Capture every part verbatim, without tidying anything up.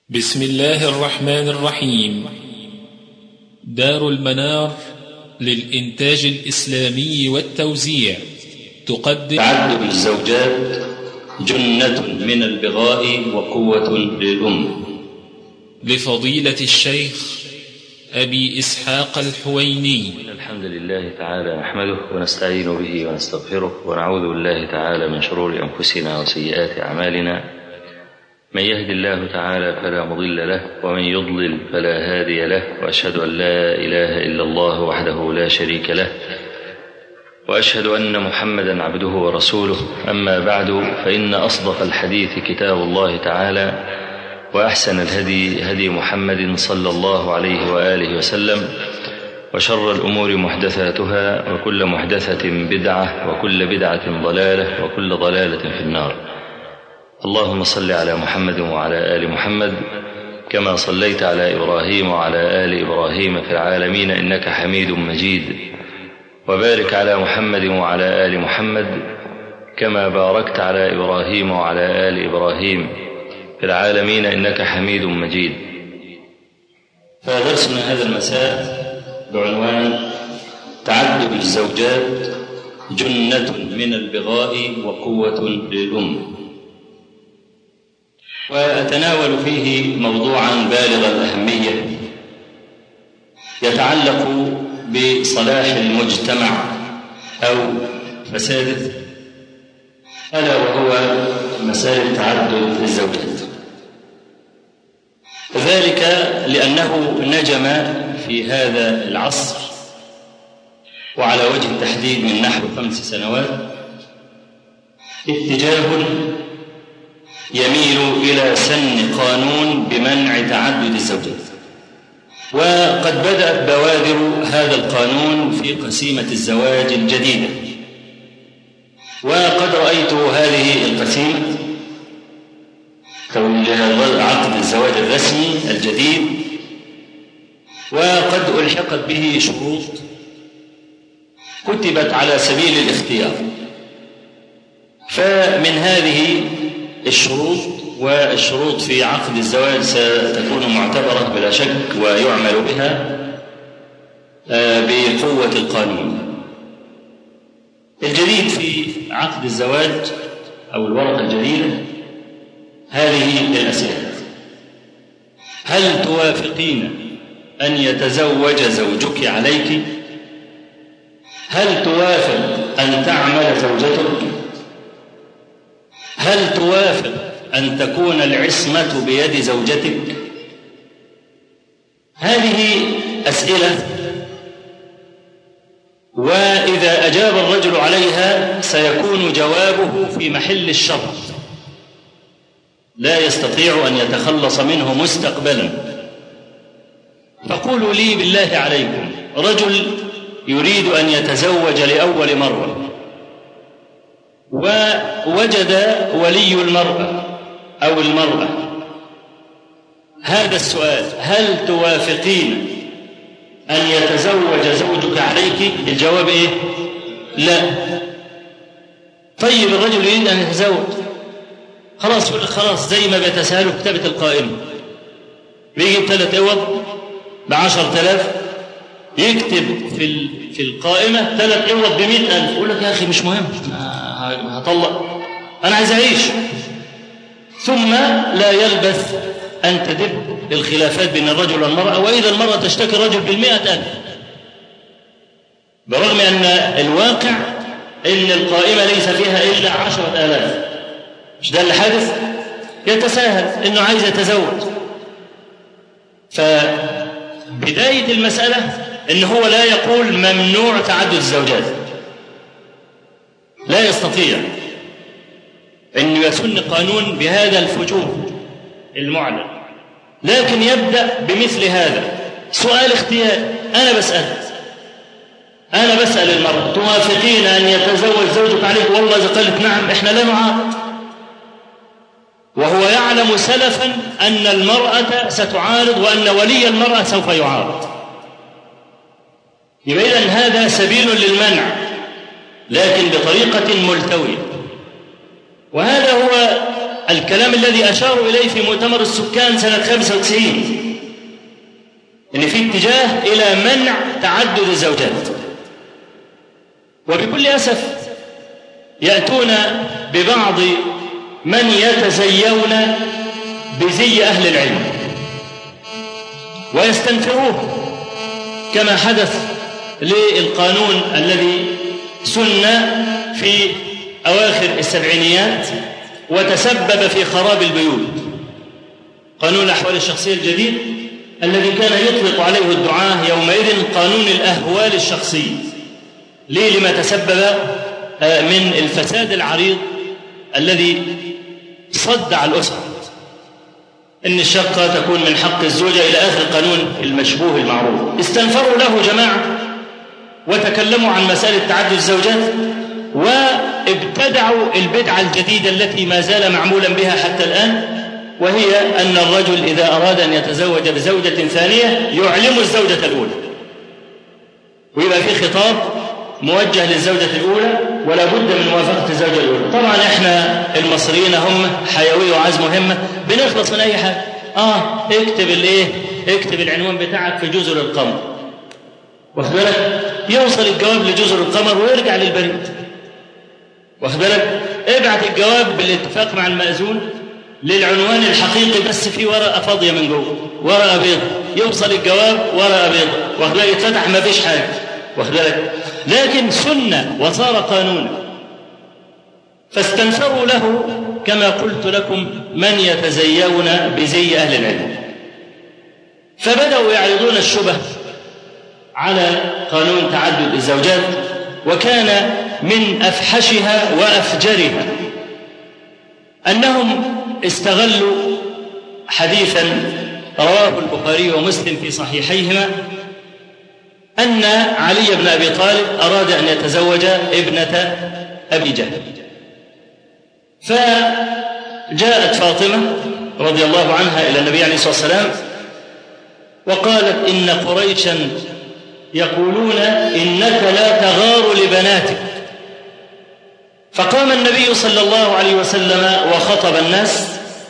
بسم الله الرحمن الرحيم. دار المنار للإنتاج الإسلامي والتوزيع تقدم تعدد الزوجات جنة من البغاء وقوة للأم، لفضيلة الشيخ أبي إسحاق الحويني. الحمد لله تعالى نحمده ونستعين به ونستغفره ونعوذ بالله تعالى من شرور أنفسنا وسيئات أعمالنا. من يهد الله تعالى فلا مضل له ومن يضلل فلا هادي له، وأشهد أن لا إله إلا الله وحده لا شريك له، وأشهد أن محمدا عبده ورسوله. أما بعد، فإن أصدق الحديث كتاب الله تعالى، وأحسن الهدي هدي محمد صلى الله عليه وآله وسلم، وشر الأمور محدثاتها، وكل محدثة بدعة، وكل بدعة ضلالة، وكل ضلالة في النار. اللهم صل على محمد وعلى آل محمد كما صليت على إبراهيم وعلى آل إبراهيم في العالمين إنك حميد مجيد، وبارك على محمد وعلى آل محمد كما باركت على إبراهيم وعلى آل إبراهيم في العالمين إنك حميد مجيد. فدرسنا هذا المساء بعنوان تعدد الزوجات جنة من البغاء وقوة للأم، وأتناول فيه موضوعا بالغ الأهمية يتعلق بصلاح المجتمع أو فساده، ألا وهو مسألة تعدد الزوجات. ذلك لأنه نجم في هذا العصر، وعلى وجه التحديد من نحو خمس سنوات، اتجاه يميل إلى سن قانون بمنع تعدد الزوجات. وقد بدأت بوادر هذا القانون في قسيمة الزواج الجديدة، وقد رأيت هذه القسيمة عقد الزواج الرسمي الجديد، وقد ألحقت به شروط كتبت على سبيل الاختيار. فمن هذه الشروط، والشروط في عقد الزواج ستكون معتبرة بلا شك ويعمل بها بقوة القانون الجديد في عقد الزواج أو الورقة الجديدة، هذه الأسئلة: هل توافقين أن يتزوج زوجك عليك؟ هل توافق أن تعمل زوجتك؟ هل توافق أن تكون العصمة بيد زوجتك؟ هذه أسئلة، وإذا أجاب الرجل عليها سيكون جوابه في محل الشرط، لا يستطيع أن يتخلص منه مستقبلا. فقولوا لي بالله عليكم، رجل يريد أن يتزوج لأول مرة، ووجد ولي المرأة أو المرأة هذا السؤال: هل توافقين أن يتزوج زوجك عليك؟ الجواب إيه؟ لا. طيب الرجل يريد أن يتزوج، خلاص يقول لك خلاص، زي ما بيتساهلوا كتابة القائمة، بيجيب ثلاث عوض بعشر تلاف، يكتب في في القائمة ثلاث عوض بمئة ألف، يقول لك يا أخي مش مهم، هطلق، أنا عايز أعيش. ثم لا يلبث أن تدب الخلافات بين الرجل والمرأة، وإذا المرأة تشتكي الرجل بالمئة ألف، برغم أن الواقع إن القائمة ليس فيها إلا عشرة آلاف. مش ده اللي حادث؟ يتساهل إنه عايز يتزوج. فبداية المسألة إن هو لا يقول ممنوع تعدد الزوجات، لا يستطيع أن يسن قانون بهذا الفجور المعلن، لكن يبدأ بمثل هذا سؤال اختياري. أنا بسأل أنا بسأل المرأة: توافقين أن يتزوج زوجك عليك؟ والله إذا قالت نعم إحنا لا نعارض، وهو يعلم سلفا أن المرأة ستعارض وأن ولي المرأة سوف يعارض. يبقى إذن هذا سبيل للمنع، لكن بطريقة ملتوية. وهذا هو الكلام الذي أشاروا إليه في مؤتمر السكان سنة خمسة وتسعين، إن في اتجاه إلى منع تعدد الزوجات. وبكل أسف يأتون ببعض من يتزيون بزي أهل العلم ويستنفروه، كما حدث للقانون الذي سن في أواخر السبعينيات وتسبب في خراب البيوت، قانون الأحوال الشخصية الجديد الذي كان يطلق عليه الدعاة يومئذ قانون الأهوال الشخصية. ليه؟ لما تسبب من الفساد العريض الذي صدع الأسرة، إن الشقة تكون من حق الزوجة إلى آخر القانون المشبوه المعروف. استنفروا له جماعة وتكلموا عن مسألة تعدد الزوجات، وابتدعوا البدعة الجديدة التي ما زال معمولا بها حتى الآن، وهي أن الرجل إذا أراد أن يتزوج بزوجة ثانية يعلم الزوجة الأولى، ويبقى في خطاب موجه للزوجة الأولى ولا بد من موافقة الزوجة الأولى. طبعا إحنا المصريين هم حيوية وعزم مهمة، بنخلص من أي حاجة. آه اكتب الإيه؟ اكتب العنوان بتاعك في جزر القمر، واخد بالك؟ يوصل الجواب لجزر القمر ويرجع للبريد، واخد بالك؟ ابعت الجواب بالاتفاق مع المأذون للعنوان الحقيقي بس في ورقة فاضية من جوه، ورقة بيضة، يوصل الجواب ورقة بيضة، واخد بالك؟ يتفتح ما فيش حاجة، واخد بالك؟ لكن سنة وصار قانونا، فاستنفروا له كما قلت لكم من يتزيون بزي أهل العلم، فبدأوا يعرضون الشبه على قانون تعدد الزوجات، وكان من أفحشها وأفجرها أنهم استغلوا حديثا رواه البخاري ومسلم في صحيحيهما أن علي بن أبي طالب أراد أن يتزوج ابنة أبي جهل، فجاءت فاطمة رضي الله عنها إلى النبي عليه الصلاة والسلام وقالت إن قريشا يقولون إنك لا تغار لبناتك. فقام النبي صلى الله عليه وسلم وخطب الناس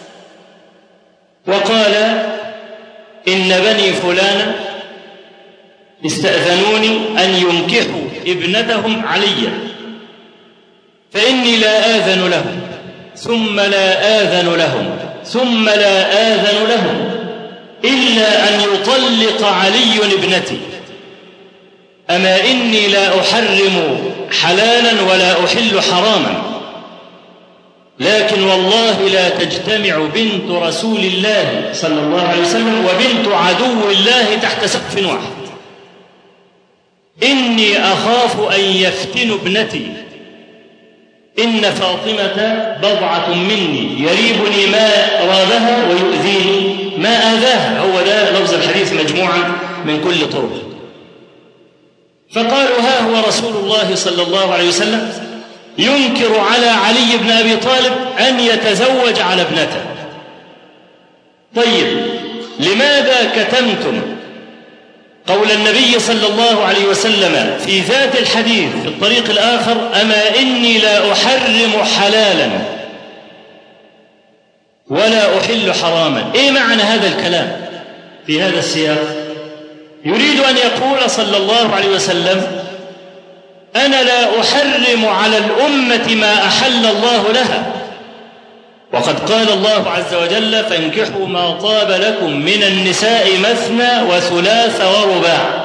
وقال إن بني فلان استأذنوني أن ينكحوا ابنتهم عليا، فإني لا آذن لهم ثم لا آذن لهم ثم لا آذن لهم إلا أن يطلق علي ابنتي، أما إني لا أحرم حلالا ولا أحل حراما، لكن والله لا تجتمع بنت رسول الله صلى الله عليه وسلم وبنت عدو الله تحت سقف واحد، إني أخاف أن يفتنوا ابنتي، إن فاطمة بضعة مني يريبني ما رابها ويؤذيني ما آذاها. هو ده لفظ الحديث مجموعا من كل طرق. فقالوا ها هو رسول الله صلى الله عليه وسلم ينكر على علي بن أبي طالب أن يتزوج على ابنته. طيب لماذا كتمتم قول النبي صلى الله عليه وسلم في ذات الحديث في الطريق الآخر أما إني لا أحرم حلالا ولا أحل حراما؟ إيه معنى هذا الكلام في هذا السياق؟ يريد أن يقول صلى الله عليه وسلم أنا لا أحرم على الأمة ما أحل الله لها، وقد قال الله عز وجل فانكحوا ما طاب لكم من النساء مثنى وثلاث ورباع،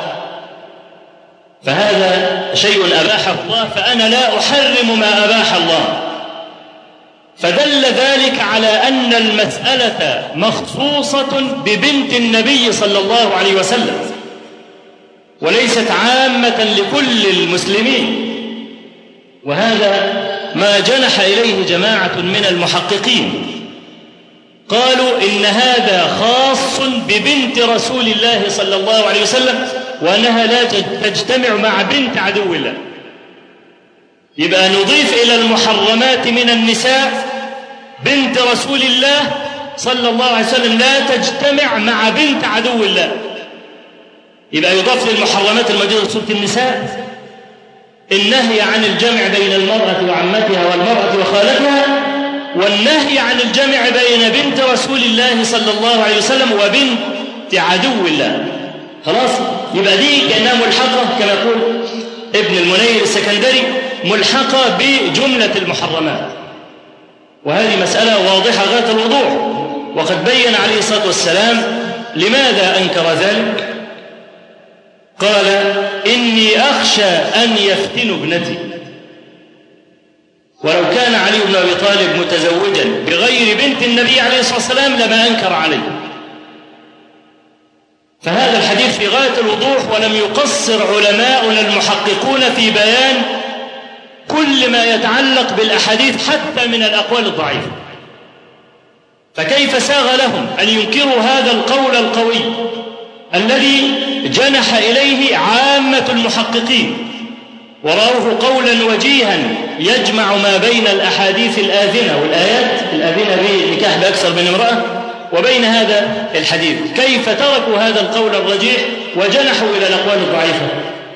فهذا شيء أباحه الله، فأنا لا أحرم ما أباح الله. فدل ذلك على أن المسألة مخصوصة ببنت النبي صلى الله عليه وسلم وليست عامة لكل المسلمين، وهذا ما جنح إليه جماعة من المحققين، قالوا إن هذا خاص ببنت رسول الله صلى الله عليه وسلم وأنها لا تجتمع مع بنت عدو الله. يبقى نضيف إلى المحرمات من النساء بنت رسول الله صلى الله عليه وسلم لا تجتمع مع بنت عدو الله، يبقى يضاف للمحرمات الموجودة في سورة النساء النهي عن الجمع بين المرأة وعمتها والمرأة وخالتها والنهي عن الجمع بين بنت رسول الله صلى الله عليه وسلم وبنت عدو الله. خلاص، يبقى دي كأنها ملحقة كما يقول ابن المنير السكندري ملحقة بجملة المحرمات، وهذه مسألة واضحة غاية الوضوح. وقد بين عليه الصلاة والسلام لماذا أنكر ذلك. قال: إني أخشى أن يفتنوا ابنتي. ولو كان علي بن أبي طالب متزوجا بغير بنت النبي عليه الصلاة والسلام لما أنكر عليه. فهذا الحديث في غاية الوضوح، ولم يقصر علماؤنا المحققون في بيان كل ما يتعلق بالأحاديث حتى من الأقوال الضعيفة. فكيف ساغ لهم أن ينكروا هذا القول القوي الذي جنح إليه عامة المحققين ورأوه قولا وجيها يجمع ما بين الأحاديث الآذنة والآيات الآذنة بالنكاح بأكثر من امرأة وبين هذا الحديث؟ كيف تركوا هذا القول الرجيح وجنحوا إلى الأقوال الضعيفة؟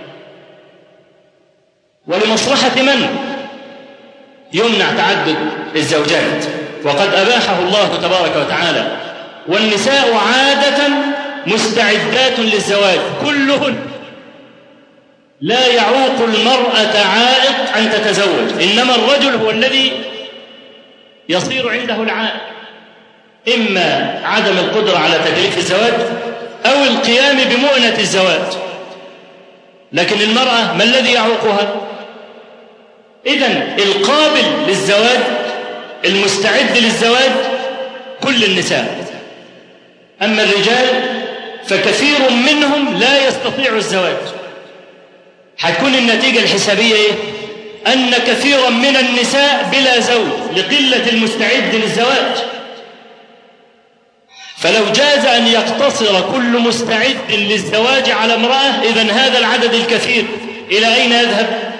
ولمصلحة من يمنع تعدد الزوجات وقد أباحه الله تبارك وتعالى؟ والنساء عادة مستعدات للزواج كلهن، لا يعوق المرأة عائق أن تتزوج، إنما الرجل هو الذي يصير عنده العائق، إما عدم القدرة على تكليف الزواج أو القيام بمؤنة الزواج. لكن المرأة ما الذي يعوقها؟ إذن القابل للزواج المستعد للزواج كل النساء، أما الرجال فكثير منهم لا يستطيع الزواج. هتكون النتيجة الحسابية إيه؟ أن كثيرا من النساء بلا زوج لقلة المستعد للزواج. فلو جاز أن يقتصر كل مستعد للزواج على امرأة، إذن هذا العدد الكثير إلى أين يذهب؟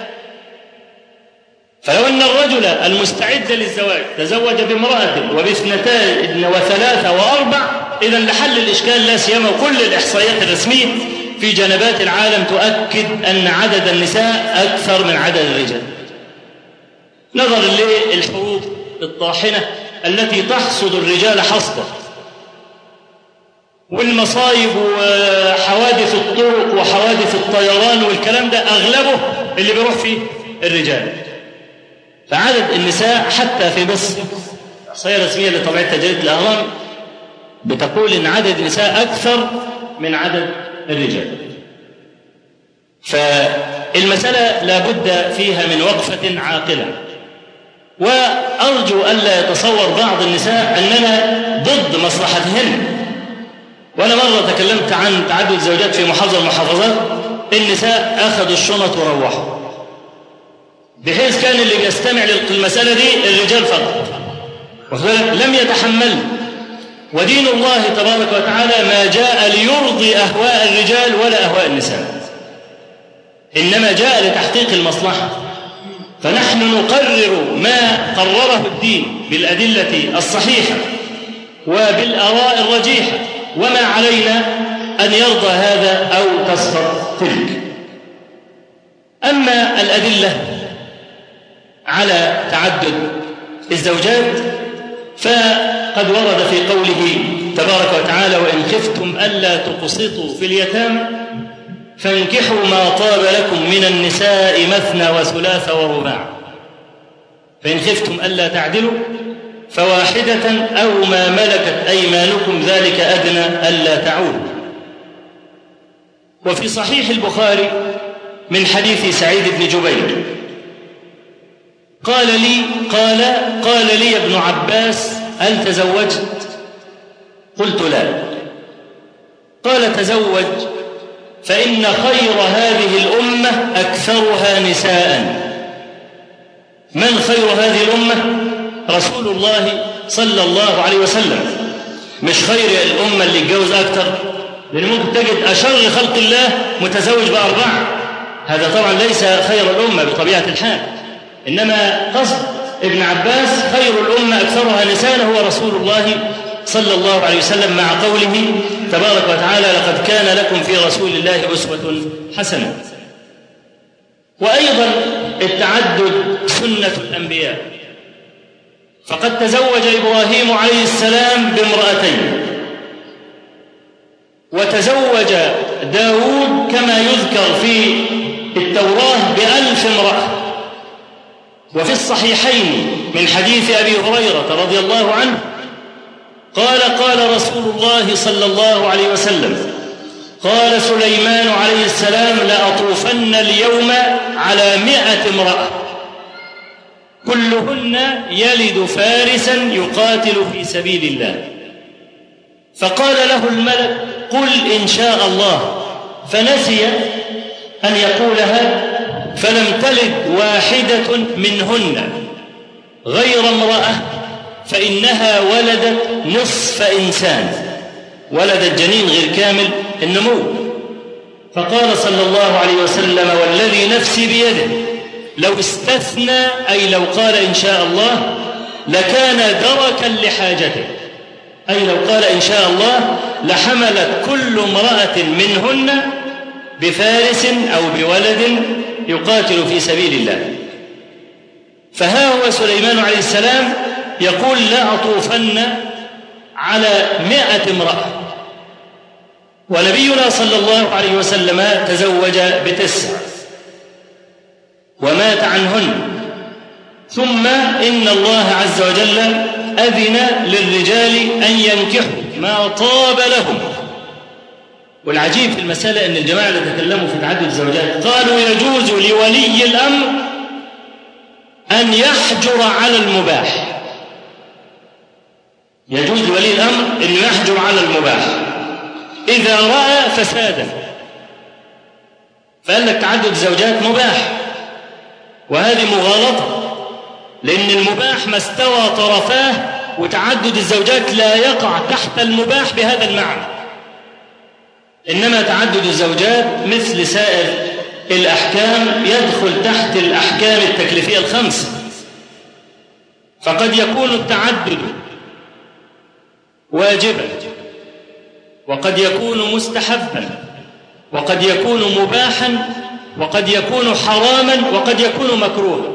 فلو أن الرجل المستعد للزواج تزوج بامرأة وباثنتين وثلاثة وأربع، إذن لحل الإشكال، لا سيما كل الإحصائيات الرسمية في جنبات العالم تؤكد أن عدد النساء أكثر من عدد الرجال، نظرا للحروب الطاحنة التي تحصد الرجال حصدا، والمصايب وحوادث الطرق وحوادث الطيران والكلام ده أغلبه اللي بيروح فيه الرجال. فعدد النساء حتى في مصر، إحصائية رسمية لطبيعة جريدة الأهرام بتقول إن عدد النساء أكثر من عدد الرجال. فالمسألة لا بد فيها من وقفة عاقلة. وأرجو ألا يتصور بعض النساء أننا ضد مصلحتهن. وأنا مرة تكلمت عن تعدد الزوجات في محافظة المحافظات، النساء أخذوا الشنط وروحوا، بحيث كان اللي بيستمع للمسألة دي الرجال فقط، لم يتحمل. ودين الله تبارك وتعالى ما جاء ليرضي أهواء الرجال ولا أهواء النساء، إنما جاء لتحقيق المصلحة. فنحن نقرر ما قرره الدين بالأدلة الصحيحة وبالآراء الرجيحة، وما علينا أن يرضى هذا أو تسقط تلك. أما الأدلة على تعدد الزوجات فقد ورد في قوله تبارك وتعالى: وإن خفتم ألا تقسطوا في اليتامى فانكحوا ما طاب لكم من النساء مثنى وثلاث ورباع، فإن خفتم ألا تعدلوا فواحدة أو ما ملكت أيمانكم ذلك أدنى ألا تعودوا. وفي صحيح البخاري من حديث سعيد بن جبير قال لي قال قال لي ابن عباس: هل تزوجت؟ قلت: لا. قال: تزوج، فإن خير هذه الأمة أكثرها نساء. من خير هذه الأمة؟ رسول الله صلى الله عليه وسلم. مش خير الأمة اللي يتجوز أكثر، لأن ممكن تجد أشر خلق الله متزوج بأربعة، هذا طبعا ليس خير الأمة بطبيعة الحال. إنما قصد ابن عباس خير الأمة أكثرها نساء هو رسول الله صلى الله عليه وسلم، مع قوله تبارك وتعالى: لقد كان لكم في رسول الله أسوة حسنة. وأيضا التعدد سنة الأنبياء، فقد تزوج إبراهيم عليه السلام بامرأتين، وتزوج داود كما يذكر في التوراة بألف امرأة. وفي الصحيحين من حديث أبي هريرة رضي الله عنه قال قال رسول الله صلى الله عليه وسلم: قال سليمان عليه السلام: لأطوفن اليوم على مئة امرأة كلهن يلد فارسا يقاتل في سبيل الله. فقال له الملك: قل إن شاء الله، فنسي أن يقولها، فلم تلد واحدة منهن غير امرأة، فإنها ولدت نصف إنسان، ولدت جنين غير كامل النمو. فقال صلى الله عليه وسلم: والذي نفسي بيده لو استثنى، أي لو قال إن شاء الله، لكان دركا لحاجته، أي لو قال إن شاء الله لحملت كل امرأة منهن بفارس أو بولد يقاتل في سبيل الله. فها هو سليمان عليه السلام يقول: لا أطوفن على مئة امرأة، ونبينا صلى الله عليه وسلم تزوج بتسع ومات عنهن. ثم إن الله عز وجل أذن للرجال أن ينكحوا ما طاب لهم. والعجيب في المسألة أن الجماعة اللي تكلموا في تعدد الزوجات قالوا يجوز لولي الأمر أن يحجر على المباح، يجوز لولي الأمر أن يحجر على المباح إذا رأى فسادا. فقال لك تعدد الزوجات مباح، وهذه مغالطة، لأن المباح ما استوى طرفاه، وتعدد الزوجات لا يقع تحت المباح بهذا المعنى. إنما تعدد الزوجات مثل سائر الأحكام يدخل تحت الأحكام التكليفية الخمسة. فقد يكون التعدد واجبا، وقد يكون مستحبا، وقد يكون مباحا، وقد يكون حراما، وقد يكون مكروها،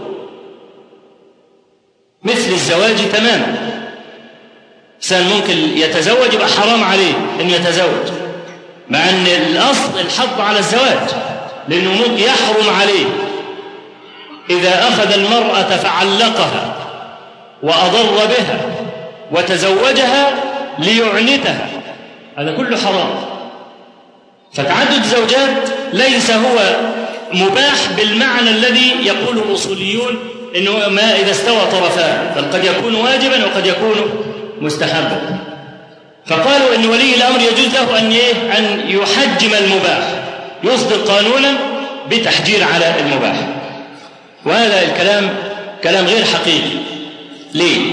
مثل الزواج تماما. إنسان ممكن يتزوج يبقى حرام عليه أن يتزوج، مع أن الأصل الحظ على الزواج، لأنه ممكن يحرم عليه إذا أخذ المرأة فعلقها وأضر بها وتزوجها ليعنتها، هذا كله حرام. فتعدد الزوجات ليس هو مباح بالمعنى الذي يقوله الأصوليون إنه ما إذا استوى طرفان، بل قد يكون واجبا وقد يكون مستحبا. فقالوا إن ولي الأمر يجوز له أن أن يحجم المباح، يصدر قانونا بتحجير على المباح. وهذا الكلام كلام غير حقيقي. ليه؟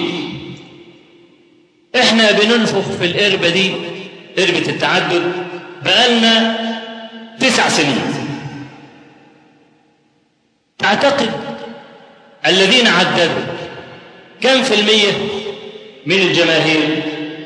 إحنا بننفخ في الإربة دي، إربة التعدد، بقالنا تسع سنين. أعتقد الذين عددوا كم في المية من الجماهير؟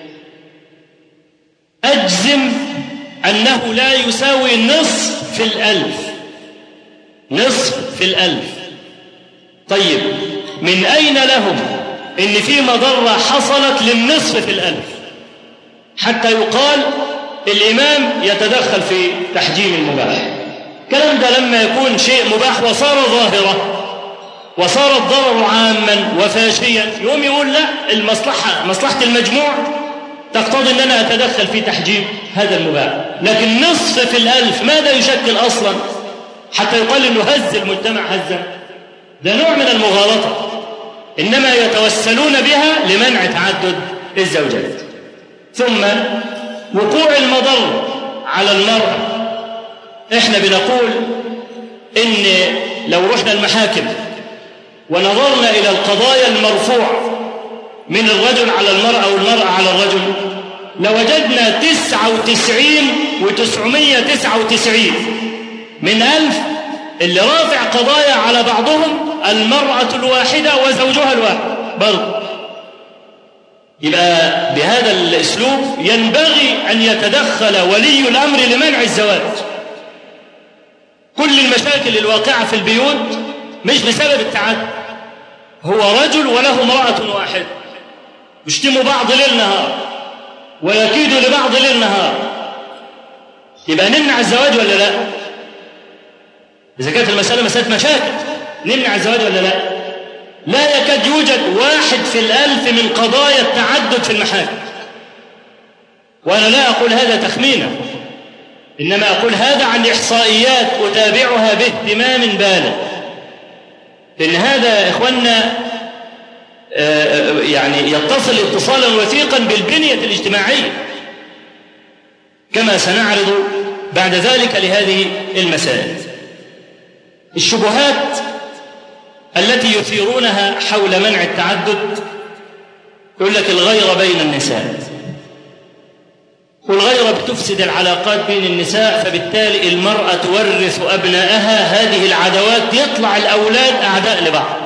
أجزم أنه لا يساوي نصف في الألف، نصف في الألف. طيب من أين لهم إن في مضرة حصلت للنصف في الألف حتى يقال الإمام يتدخل في تحجيم المباح؟ الكلام ده لما يكون شيء مباح وصار ظاهرة وصار الضرر عاما وفاشيا، يوم يقول لا، المصلحة مصلحة المجموع تقتضي أن أنا أتدخل في تحجيم هذا المباح. لكن نصف في الألف ماذا يشكل أصلا حتى يقال أنه هز المجتمع هزا؟ ده نوع من المغالطة، إنما يتوسلون بها لمنع تعدد الزوجات. ثم وقوع المضر على المرأة، إحنا بنقول إن لو رحنا المحاكم ونظرنا إلى القضايا المرفوعة من الرجل على المرأة والمرأة على الرجل، لوجدنا تسعة وتسعين وتسعمية تسعة وتسعين من ألف اللي رافع قضايا على بعضهم المرأة الواحدة وزوجها الواحد برضه. يبقى بهذا الأسلوب ينبغي أن يتدخل ولي الأمر لمنع الزواج. كل المشاكل الواقعة في البيوت مش بسبب التعدد، هو رجل وله امرأة واحدة يشتموا بعض ليل نهار ويكيدوا لبعض ليل نهار، يبقى نمنع الزواج ولا لا؟ إذا كانت المسألة مسألة مشاكل نمنع الزواج ولا لا؟ لا يكاد يوجد واحد في الألف من قضايا التعدد في المحاكم، وأنا لا أقول هذا تخمينا، إنما أقول هذا عن إحصائيات أتابعها باهتمام بالغ، لأن هذا إخواننا يعني يتصل اتصالا وثيقا بالبنية الاجتماعية كما سنعرض بعد ذلك لهذه المسائل. الشبهات التي يثيرونها حول منع التعدد، يقول لك الغيرة بين النساء، والغيرة بتفسد العلاقات بين النساء، فبالتالي المرأة تورث أبنائها هذه العداوات، يطلع الأولاد أعداء لبعض.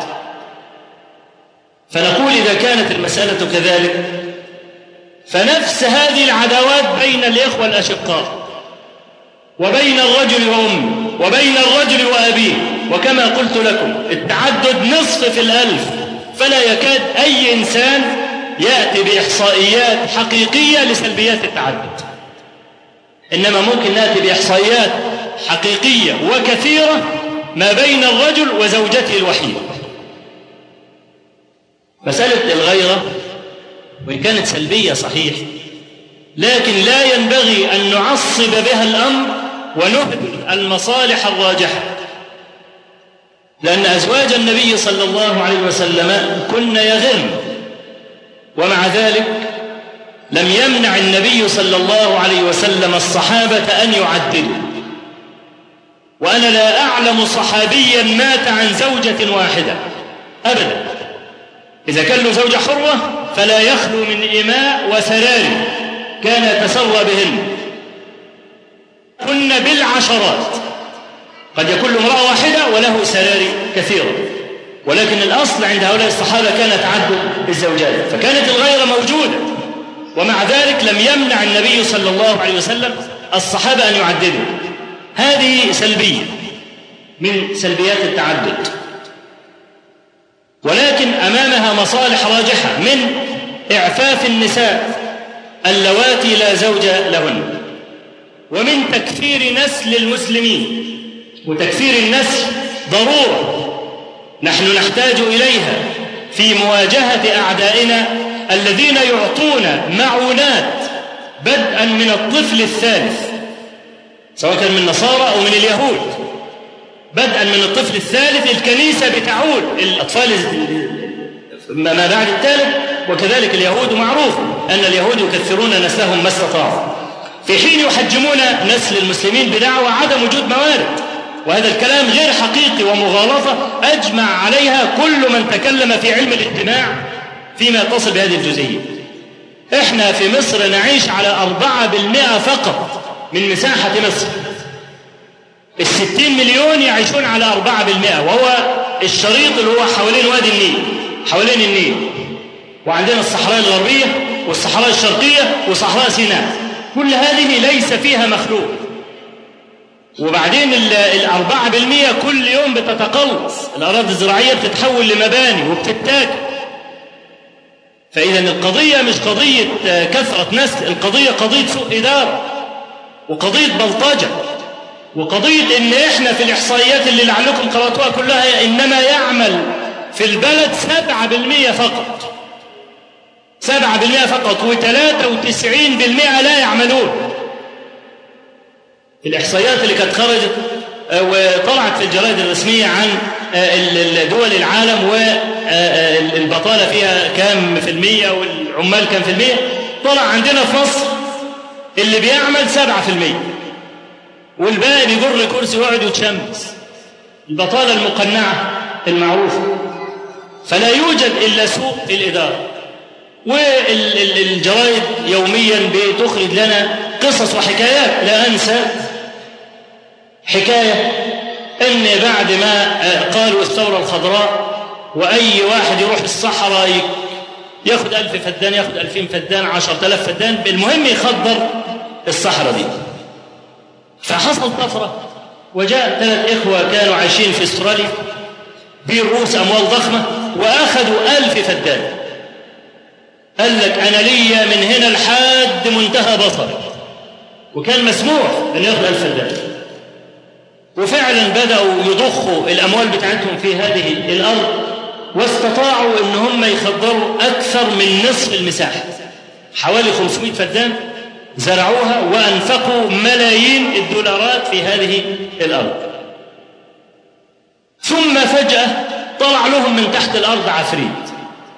فنقول إذا كانت المسألة كذلك فنفس هذه العداوات بين الإخوة الأشقاء وبين الرجل وأمه وبين الرجل وأبيه، وكما قلت لكم التعدد نصف في الألف، فلا يكاد أي إنسان يأتي بإحصائيات حقيقية لسلبيات التعدد، إنما ممكن نأتي بإحصائيات حقيقية وكثيرة ما بين الرجل وزوجته الوحيدة. مسألة الغيرة وإن كانت سلبية صحيح، لكن لا ينبغي أن نعصب بها الأمر ونهدر المصالح الراجحة، لأن أزواج النبي صلى الله عليه وسلم كن يغرن، ومع ذلك لم يمنع النبي صلى الله عليه وسلم الصحابة أن يعددوا. وأنا لا أعلم صحابيا مات عن زوجة واحدة أبدا، إذا كان له زوجة حرة فلا يخلو من إماء وسراري كان يتسرى بهن، كن بالعشرات، قد يكون له امرأة واحدة وله سراري كثيرة، ولكن الأصل عند هؤلاء الصحابة كان تعدد الزوجات، فكانت الغيرة موجودة، ومع ذلك لم يمنع النبي صلى الله عليه وسلم الصحابة أن يعددوا. هذه سلبية من سلبيات التعدد، ولكن أمامها مصالح راجحة من إعفاف النساء اللواتي لا زوج لهن، ومن تكثير نسل المسلمين، وتكثير النسل ضرورة نحن نحتاج إليها في مواجهة أعدائنا الذين يعطون معونات بدءا من الطفل الثالث، سواء كان من النصارى أو من اليهود، بدءا من الطفل الثالث الكنيسة بتعود الأطفال ما بعد الثالث، وكذلك اليهود معروف أن اليهود يكثرون نسلهم ما استطاعوا، في حين يحجمون نسل المسلمين بدعوى عدم وجود موارد، وهذا الكلام غير حقيقي ومغالطة أجمع عليها كل من تكلم في علم الاجتماع فيما يتصل بهذه الجزئية. إحنا في مصر نعيش على أربعة بالمئة فقط من مساحة مصر، الستين مليون يعيشون على أربعة بالمئة، وهو الشريط اللي هو حوالين وادي النيل، حوالين النيل، وعندنا الصحراء الغربية والصحراء الشرقية وصحراء سيناء، كل هذه ليس فيها مخلوق، وبعدين الأربعة بالمئة كل يوم بتتقلص، الأراضي الزراعية بتتحول لمباني وبتتاكل. فإذا القضية مش قضية كثرة نسل، القضية قضية سوء إدارة وقضية بلطجة وقضية إن إحنا في الإحصائيات اللي لعلكم قرأتوها كلها إنما يعمل في البلد سبعة بالمئة فقط، سبعة بالمئة فقط، وثلاثة وتسعين بالمئة لا يعملون. الإحصائيات اللي كانت خرجت وطلعت في الجرائد الرسمية عن دول العالم والبطالة فيها كام في المية والعمال كام في المية، طلع عندنا في مصر اللي بيعمل سبعة في المية والباقي بيجر كرسي ويقعد يتشمس، البطالة المقنعة المعروفة. فلا يوجد إلا سوء الإدارة، والجرائد يوميا بتخرج لنا قصص وحكايات. لا أنسى حكاية أن بعد ما قالوا الثورة الخضراء وأي واحد يروح الصحراء ياخد ألف فدان، ياخد ألفين فدان، عشرة آلاف فدان، بالمهم يخضر الصحراء دي. فحصل طفرة، وجاء ثلاث إخوة كانوا عايشين في استراليا برؤوس أموال ضخمة وأخذوا ألف فدان، قال لك أنا ليا من هنا لحد منتهى بصري، وكان مسموح أن ياخذ ألف فدان. وفعلا بدأوا يضخوا الأموال بتاعتهم في هذه الأرض، واستطاعوا أن هم يخضروا أكثر من نصف المساحة، حوالي خمسمائة فدان زرعوها وأنفقوا ملايين الدولارات في هذه الأرض. ثم فجأة طلع لهم من تحت الأرض عفريت،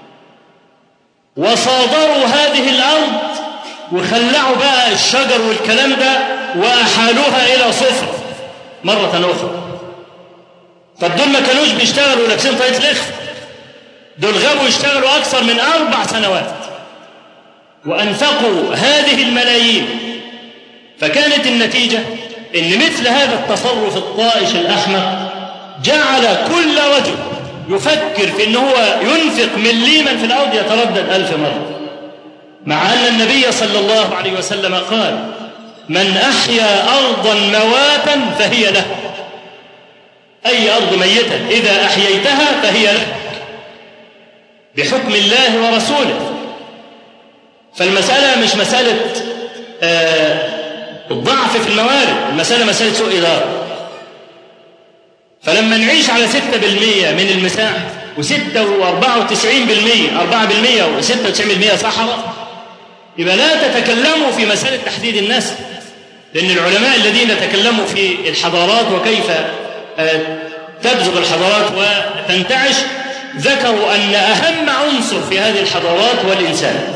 وصادروا هذه الأرض وخلعوا بقى الشجر والكلام ده وأحالوها إلى صفر مرة أخرى. طب دول ما كانوش بيشتغلوا لابسين طاقية الإخفاء، دول غابوا يشتغلوا أكثر من أربع سنوات وأنفقوا هذه الملايين. فكانت النتيجة إن مثل هذا التصرف الطائش الأحمق جعل كل رجل يفكر في أنه هو ينفق مليما في الأرض يتردد ألف مرة، مع أن النبي صلى الله عليه وسلم قال: من أحيا أرضا مواتا فهي له. أي أرض ميتة إذا أحييتها فهي له بحكم الله ورسوله. فالمسألة مش مسألة آه الضعف في الموارد، المسألة مسألة سوء إدارة. فلما نعيش على ستة بالمئة من المساحة وستة وأربعة وتسعين بالمئة أربعة بالمئة وستة وتسعين بالمئة صحراء، يبقى لا تتكلموا في مسألة تحديد النسل، لأن العلماء الذين تكلموا في الحضارات وكيف تبزغ الحضارات وتنتعش ذكروا أن أهم عنصر في هذه الحضارات هو الإنسان.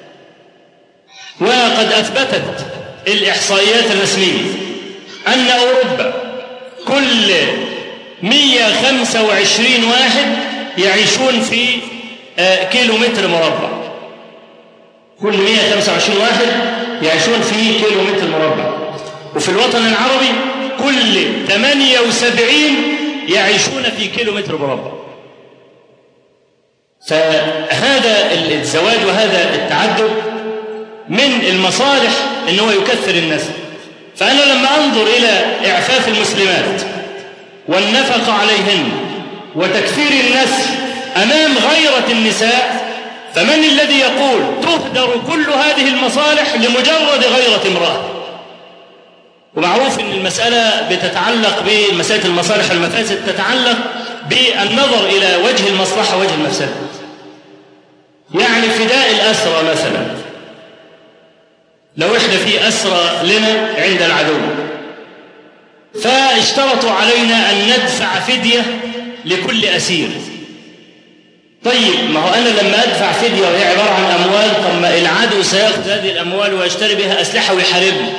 وقد أثبتت الإحصائيات الرسمية أن أوروبا كل مئة وخمسة وعشرين واحد يعيشون في كيلو متر مربع، كل مئة وخمسة وعشرين واحد يعيشون في كيلو متر مربع. وفي الوطن العربي كل ثمانية وسبعين يعيشون في كيلو متر مربع. فهذا الزواج وهذا التعدد من المصالح أنه يكثر النسل. فأنا لما أنظر إلى إعفاف المسلمات والنفقة عليهن وتكثير النسل أمام غيرة النساء، فمن الذي يقول تهدر كل هذه المصالح لمجرد غيرة امرأة؟ ومعروف أن المسألة بتتعلق بمسألة المصالح والمفاسد، تتعلق بالنظر إلى وجه المصلحة ووجه المفسدة. يعني فداء الأسرى مثلا، لو إحنا في أسرى لنا عند العدو فاشترطوا علينا أن ندفع فدية لكل أسير. طيب ما هو أنا لما أدفع فدية وهي عبارة عن أموال، طب ما العدو سيأخذ هذه الأموال ويشتري بها أسلحة ويحاربني.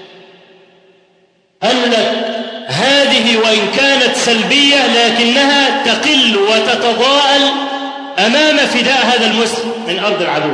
قال لك هذه وإن كانت سلبية لكنها تقل وتتضاءل أمام فداء هذا المسلم من أرض العدو.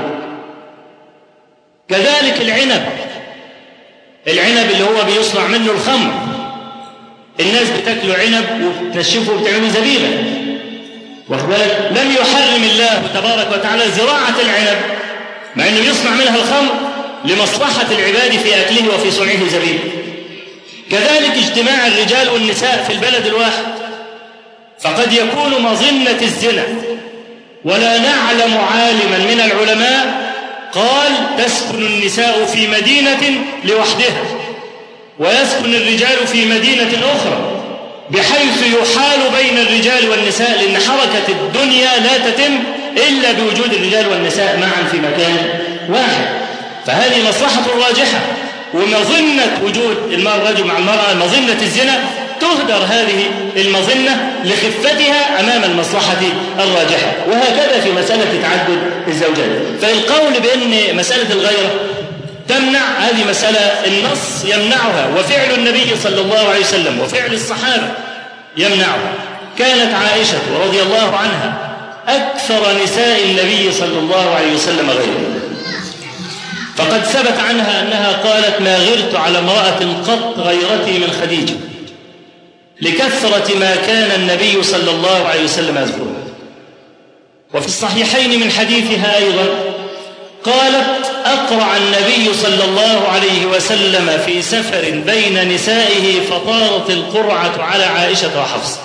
كذلك العنب، العنب اللي هو بيصنع منه الخمر، الناس بتاكلوا عنب وتنشفه وبتعملوا زبيبة، واخد بالك؟ لم يحرم الله تبارك وتعالى زراعة العنب مع أنه يصنع منها الخمر لمصلحة العباد في أكله وفي صنعه زبيبة. كذلك اجتماع الرجال والنساء في البلد الواحد، فقد يكون مظنة الزنا ولا نعلم عالما من العلماء قال تسكن النساء في مدينة لوحدها ويسكن الرجال في مدينة أخرى، بحيث يحال بين الرجال والنساء، لأن حركة الدنيا لا تتم إلا بوجود الرجال والنساء معا في مكان واحد. فهذه مصلحة راجحة، ومظنة وجود الرجل مع المرأة، مظنة الزنا، تهدر هذه المظنة لخفتها أمام المصلحة الراجحة. وهكذا في مسألة تعدد الزوجات. فالقول بأن مسألة الغيرة تمنع، هذه مسألة النص يمنعها، وفعل النبي صلى الله عليه وسلم وفعل الصحابة يمنعها. كانت عائشة رضي الله عنها أكثر نساء النبي صلى الله عليه وسلم غيره، فقد ثبت عنها أنها قالت ما غرت على امرأة قط غيرتي من خديجة، لكثرة ما كان النبي صلى الله عليه وسلم يذكرها. وفي الصحيحين من حديثها أيضا قالت أقرع النبي صلى الله عليه وسلم في سفر بين نسائه فطارت القرعة على عائشة وحفصة.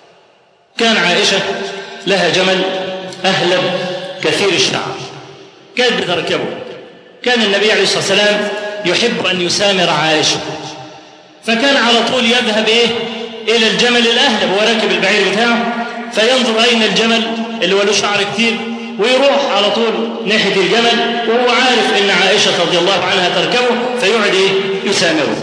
كان عائشة لها جمل أهلب كثير الشعر، كانت بتركبه. كان النبي عليه الصلاة والسلام يحب أن يسامر عائشة، فكان على طول يذهب إيه؟ إلى الجمل الأهلب وهو راكب البعير بتاعه، فينظر أين الجمل اللي هو له شعر كتير، ويروح على طول ناحية الجمل وهو عارف إن عائشة رضي الله عنها تركبه، فيقعد إيه؟ يسامره.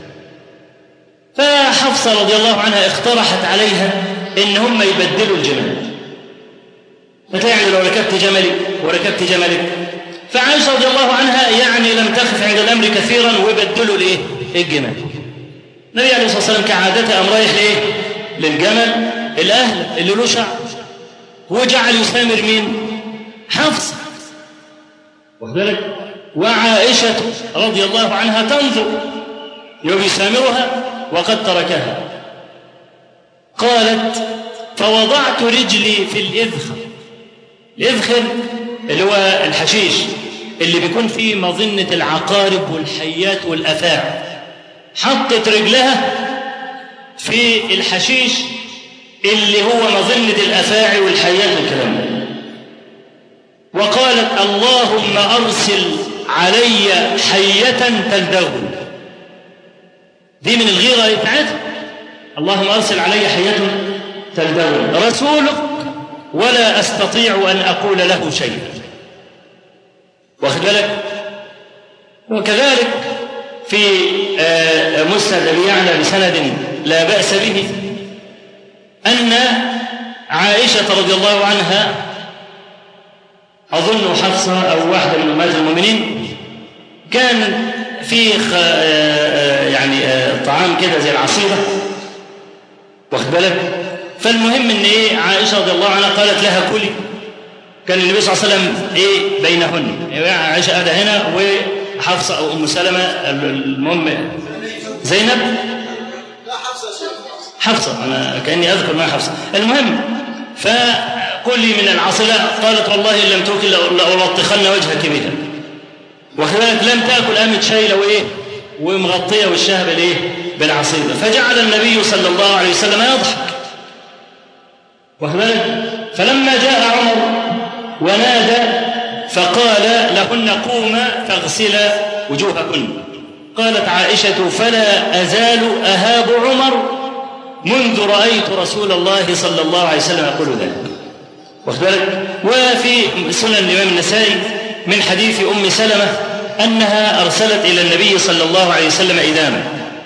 فحفصة رضي الله عنها اقترحت عليها إن هم يبدلوا الجمل، فتعني لو ركبت جملي وركبت جملك. فعائشة رضي الله عنها يعني لم تخف عند الأمر كثيرا وبدلوا لإيه؟ الجمل. النبي عليه الصلاة والسلام كعادته قام رايح لإيه؟ للجمل الأهل اللي له شعر، وجعل يسامر مين؟ حفصة، وذلك وعائشة رضي الله عنها تنظر يسامرها وقد تركها. قالت: فوضعت رجلي في الإذخر. الإذخر اللي هو الحشيش اللي بيكون فيه مظنة العقارب والحيات والأفاعي، حطت رجلها في الحشيش اللي هو مظنة الأفاعي والحيات والكلام ده، وقالت: اللهم أرسل علي حية تلدغني. دي من الغيرة بتاعتها، اللهم أرسل علي حية تلدغني، رسولك ولا أستطيع أن أقول له شيء. واخد بالك؟ وكذلك في مسند أبي يعلى بسند لا بأس به أن عائشة رضي الله عنها، أظن حفصة أو واحدة من أمهات المؤمنين، كان في يعني طعام كده زي العصيرة، واخد بالك؟ فالمهم ان ايه، عائشة رضي الله عنها قالت لها: كلي. كان النبي صلى الله عليه وسلم ايه بينهن، يعني عائشة قاعدة هنا وحفصة او ام سلمة، المهم زينب، حفصة، انا كأني اذكر ما حفصة، المهم فكلي من العصيرة. قالت: والله ان لم تؤكل لألطخن وجهك بها. وكذلك لم تأكل قامت شايلة وايه ومغطية وشها بالايه بالعصيرة. فجعل النبي صلى الله عليه وسلم يضحك. وكذلك فلما جاء عمر ونادى فقال لهن: قوما فاغسلا وجوهكن. قالت عائشة: فلا أزال أهاب عمر منذ رأيت رسول الله صلى الله عليه وسلم يقول ذلك. وكذلك وفي سنن الإمام النسائي من حديث أم سلمة أنها أرسلت إلى النبي صلى الله عليه وسلم إداما،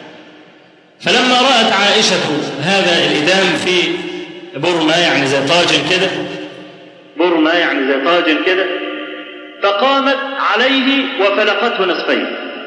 فلما رأت عائشة هذا الإدام في برمة يعني زي طاجن كده، برمة يعني زي طاجن كده، فقامت عليه وفلقته نصفين.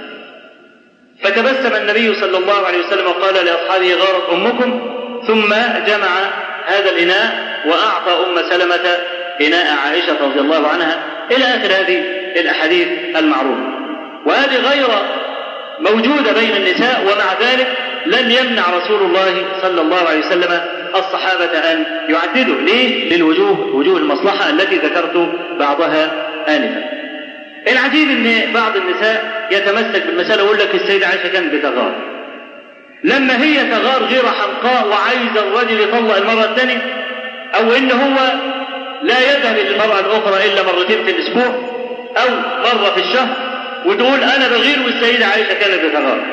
فتبسم النبي صلى الله عليه وسلم وقال لأصحابه: غارت أمكم. ثم جمع هذا الإناء وأعطى أم سلمة إناء عائشة رضي الله عنها، إلى آخر هذه الأحاديث المعروفة. وهذه غيرة موجودة بين النساء، ومع ذلك لن يمنع رسول الله صلى الله عليه وسلم الصحابة أن يعددوا. ليه؟ للوجوه، وجوه المصلحة التي ذكرت بعضها آنفا. العجيب أن بعض النساء يتمسك بالمسألة ويقول لك السيدة عائشة كانت بتغار، لما هي تغار غير حمقاء وعايز الرجل يطلق المرة الثانية، أو إن هو لا يذهب للمرأة الأخرى إلا مرتين في الأسبوع أو مرة في الشهر، وتقول أنا بغير والسيدة عائشة كانت بتغار.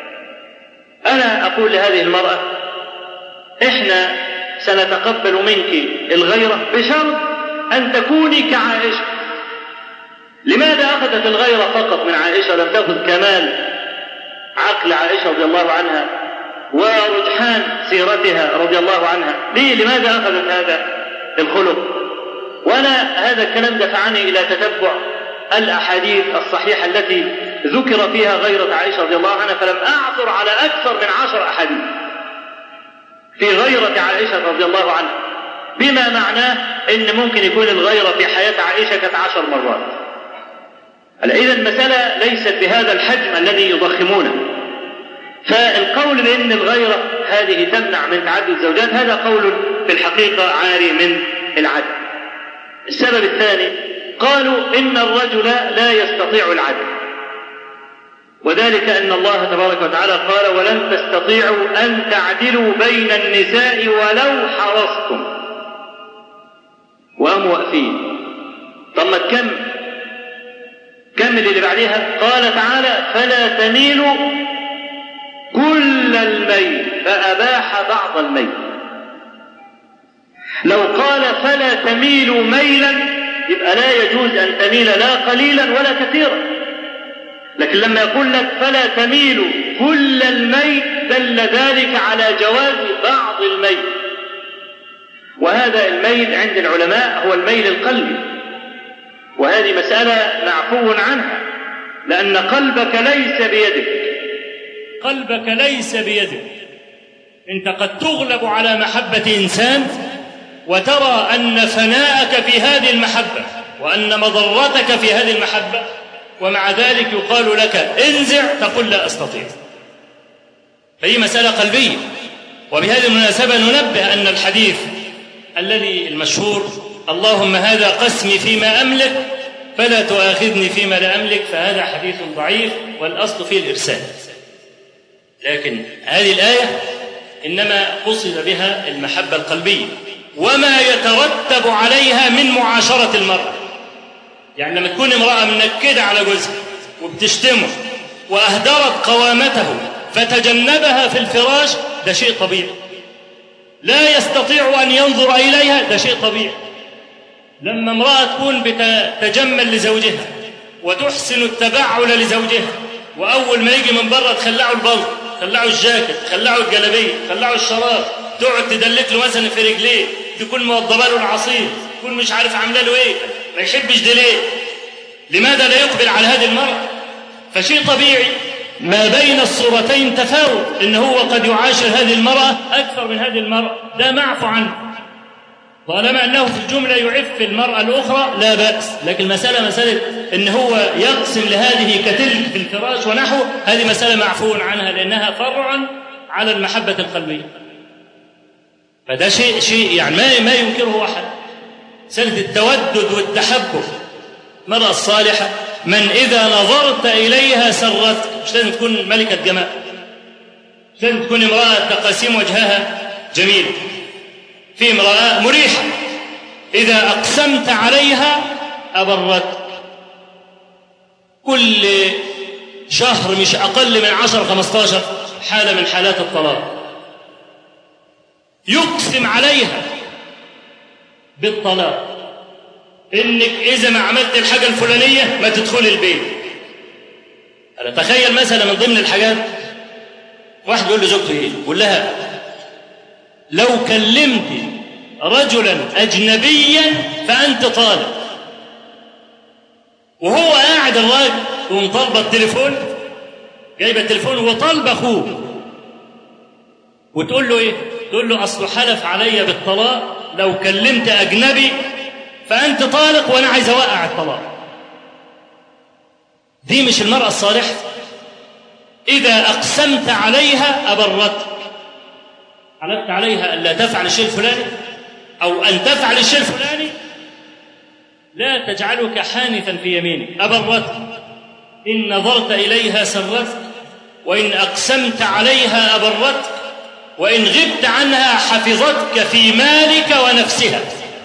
أنا أقول لهذه المرأة: إحنا سنتقبل منك الغيرة بشرط أن تكوني كعائشة. لماذا أخذت الغيرة فقط من عائشة لم تأخذ كمال عقل عائشة رضي الله عنها ورجحان سيرتها رضي الله عنها؟ ليه؟ لماذا أخذت هذا الخلق؟ وأنا هذا الكلام دفعني إلى تتبع الأحاديث الصحيحة التي ذكر فيها غيرة عائشة رضي الله عنها، فلم أعثر على أكثر من عشر أحاديث في غيرة عائشة رضي الله عنها، بما معناه أن ممكن يكون الغيرة في حياة عائشة كانت عشر مرات. إذا المسألة ليست بهذا الحجم الذي يضخمونه. فالقول بأن الغيرة هذه تمنع من تعدد الزوجات هذا قول في الحقيقة عاري من العدل. السبب الثاني قالوا إن الرجل لا يستطيع العدل، وذلك أن الله تبارك وتعالى قال: ولن تستطيعوا أن تعدلوا بين النساء ولو حرصتم. وقاموا واقفين. طب ما كم كمل اللي بعدها، قال تعالى فلا تميلوا كل الميل فأباح بعض الميل. لو قال فلا تميلوا ميلا يبقى لا يجوز أن تميل لا قليلا ولا كثيرا، لكن لما يقول لك فلا تميلوا كل الميل دل ذلك على جواز بعض الميل، وهذا الميل عند العلماء هو الميل القلبي، وهذه مسألة معفو عنها، لأن قلبك ليس بيدك، قلبك ليس بيدك. أنت قد تغلب على محبة إنسان وترى أن فناءك في هذه المحبة وأن مضرتك في هذه المحبة، ومع ذلك يقال لك انزع تقول لا أستطيع. فهي مسألة قلبية. وبهذه المناسبة ننبه أن الحديث الذي المشهور اللهم هذا قسمي فيما أملك فلا تؤاخذني فيما لا أملك، فهذا حديث ضعيف والأصل فيه الإرسال. لكن هذه الآية إنما قصد بها المحبة القلبية وما يترتب عليها من معاشرة المرأة. يعني لما تكون امرأة منكدة على جوزها وبتشتمه وأهدرت قوامته فتجنبها في الفراش، ده شيء طبيعي. لا يستطيع أن ينظر إليها، ده شيء طبيعي. لما امرأة تكون بتتجمل لزوجها وتحسن التبعل لزوجها، وأول ما يجي من بره تخلعه البلط، تخلعه الجاكيت، تخلعه الجلابية، تخلعه الشراب، تقعد تدلك له مثلا في رجليه، تكون موضبه له العصير، تكون مش عارف عامله له ايه، ما يحبش ده ليه؟ لماذا لا يقبل على هذه المرأة؟ فشيء طبيعي ما بين الصورتين تفاوت، إن هو قد يعاشر هذه المرأة أكثر من هذه المرأة، ده معفو عنه. طالما أنه في الجملة يعف المرأة الأخرى لا بأس، لكن المسألة مسألة إن هو يقسم لهذه كتلك في الفراش ونحوه، هذه مسألة معفو عنها لأنها فرع على المحبة القلبية. فده شيء شيء يعني ما ما ينكره أحد. مسألة التودد والتحبب، المرأة الصالحة من إذا نظرت إليها سرتك، مش لازم تكون ملكة جمال، مش لازم تكون امرأة تقاسيم وجهها جميل. في امرأة مريحة إذا أقسمت عليها أبرت، كل شهر مش أقل من عشر خمسة عشر حالة من حالات الطلاق، يقسم عليها بالطلاق إنك إذا ما عملت الحاجة الفلانية ما تدخل البيت. أنا تخيل مثلا من ضمن الحاجات واحد يقول لزوجته إيه؟ يقول لها لو كلمت رجلا أجنبيا فأنت طالق. وهو قاعد الراجل يقوم طالبة التليفون، جايبة التليفون وطالب أخوه، وتقول له إيه؟ تقول له أصل حلف علي بالطلاق لو كلمت أجنبي فأنت طالق وأنا عايز أوقع الطلاق. دي مش المرأة الصالحة. إذا أقسمت عليها أبرت، حلفت عليها أن لا تفعل الشيء الفلاني أو أن تفعل الشيء الفلاني، لا تجعلك حانثا في يمينك، أبرت. إن نظرت إليها سرتك، وإن أقسمت عليها أبرتك، وإن غبت عنها حفظتك في مالك ونفسها.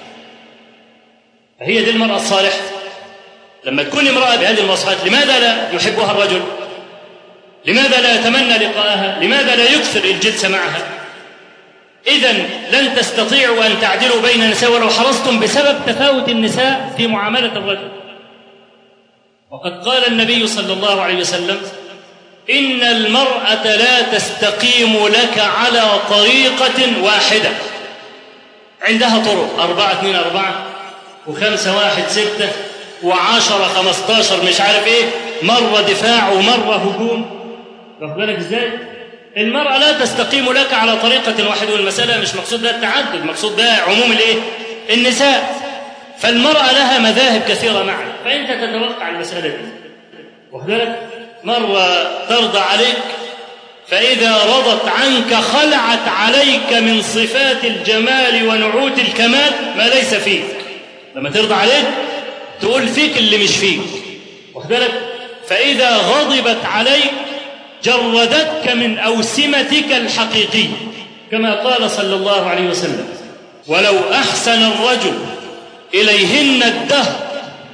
فهي دي المرأة الصالحة. لما تكون امرأة بهذه المواصفات، لماذا لا يحبها الرجل؟ لماذا لا يتمنى لقاءها؟ لماذا لا يكثر الجلسة معها؟ إذن لن تستطيعوا أن تعدلوا بين النساء ولو حرصتم بسبب تفاوت النساء في معاملة الرجل. وقد قال النبي صلى الله عليه وسلم إن المرأة لا تستقيم لك على طريقة واحدة، عندها طرق، أربعة اثنين أربعة وخمسة واحد ستة وعشرة خمستاشر مش عارف إيه، مرة دفاع ومرة هجوم. واخد بالك إزاي؟ المرأة لا تستقيم لك على طريقة واحدة، والمسألة مش مقصود بها التعدد، مقصود بها عموم الإيه؟ النساء. فالمرأة لها مذاهب كثيرة معك، فأنت تتوقع المسألة دي. واخد بالك؟ مرة ترضى عليك، فإذا رضت عنك خلعت عليك من صفات الجمال ونعوت الكمال ما ليس فيك. لما ترضى عليك تقول فيك اللي مش فيك. واخد بالك؟ فإذا غضبت عليك جردتك من أوسمتك الحقيقية، كما قال صلى الله عليه وسلم ولو أحسن الرجل إليهن الدهر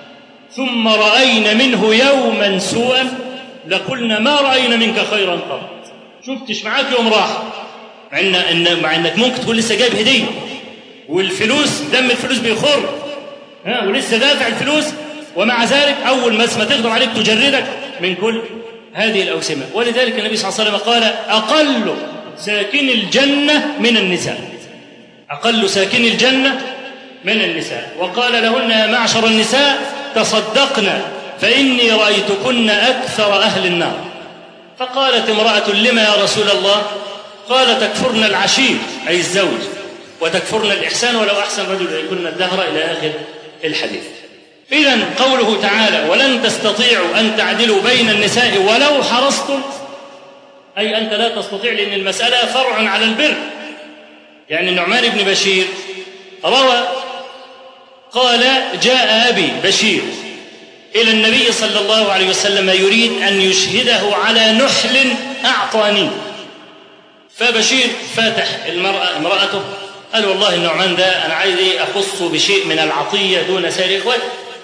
ثم رأينا منه يوما سوءا لقلنا ما رأينا منك خيرا قط. شفتش معاك يوم راحة، مع, إن مع انك ممكن تكون لسه جايب هدية والفلوس دم الفلوس بيخر، ها ولسه دافع الفلوس، ومع ذلك أول ما تقدر عليك تجردك من كل هذه الأوسمة. ولذلك النبي صلى الله عليه وسلم قال أقل ساكن الجنة من النساء، أقل ساكن الجنة من النساء. وقال لهن يا معشر النساء تصدقن فإني رأيتكن أكثر أهل النار. فقالت امرأة لما يا رسول الله؟ قال تكفرن العشير أي الزوج، وتكفرن الإحسان ولو أحسن رجل يكن الدهر إلى آخر الحديث. إذن قوله تعالى ولن تستطيعوا أن تعدلوا بين النساء ولو حرصتم، أي أنت لا تستطيع، لأن المسألة فرع على البر. يعني النعمان بن بشير روى قال جاء أبي بشير إلى النبي صلى الله عليه وسلم يريد أن يشهده على نحل أعطاني. فبشير فاتح المرأة امرأته قال والله النعمان ده أنا عايز أخص بشيء من العطية دون سائر إخوته.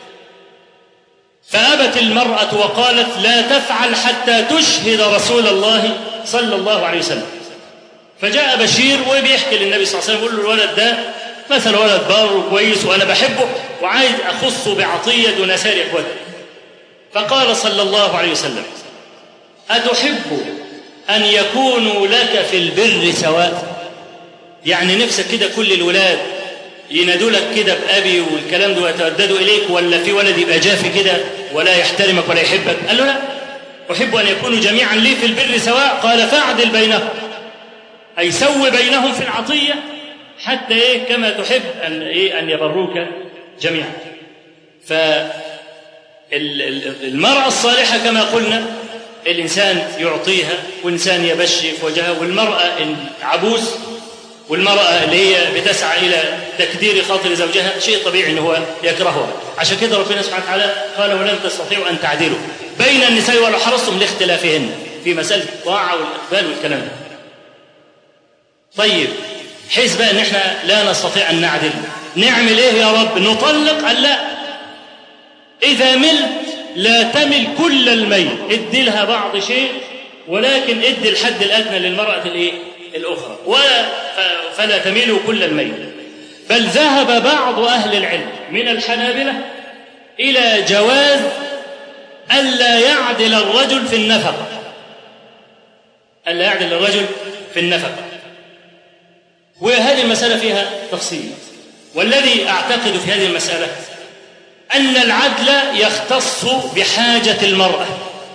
فأبت المرأة وقالت لا تفعل حتى تشهد رسول الله صلى الله عليه وسلم. فجاء بشير وبيحكي للنبي صلى الله عليه وسلم يقول له الولد ده مثلا ولد بار وكويس وأنا بحبه وعايز أخص بعطية دون سائر إخوته. فقال صلى الله عليه وسلم أتحب أن يكونوا لك في البر سواء؟ يعني نفسك كده كل الولاد ينادوا لك كده بأبي والكلام ده ويترددوا إليك، ولا في ولد يبقى جافي كده ولا يحترمك ولا يحبك؟ قال له لا، أحب أن يكونوا جميعا لي في البر سواء. قال فاعدل بينهم، أي سو بينهم في العطية حتى إيه كما تحب أن إيه أن يبروك جميعا. فالمرأة الصالحة كما قلنا الإنسان يعطيها وإنسان يبشي في وجهها، والمرأة العبوس والمرأة اللي هي بتسعى إلى تكدير خاطر زوجها شيء طبيعي إن هو يكرهها. عشان كده ربنا سبحانه وتعالى قال ولن تستطيعوا أن تعدلوا بين النساء ولو حرصتم لاختلافهن في مسألة الطاعة والإقبال والكلام ده. طيب حيث بقى إن إحنا لا نستطيع أن نعدل نعمل إيه يا رب؟ نطلق؟ قال لا، إذا ملت لا تمل كل الميل، ادي لها بعض شيء ولكن ادي الحد الأدنى للمرأة الإيه؟ الأخرى، ولا فلا تميلوا كل الميل. بل ذهب بعض أهل العلم من الحنابلة إلى جواز ألا يعدل الرجل في النفقة، ألا يعدل الرجل في النفقة. وهذه المسألة فيها تفصيل، والذي أعتقد في هذه المسألة أن العدل يختص بحاجة المرأة،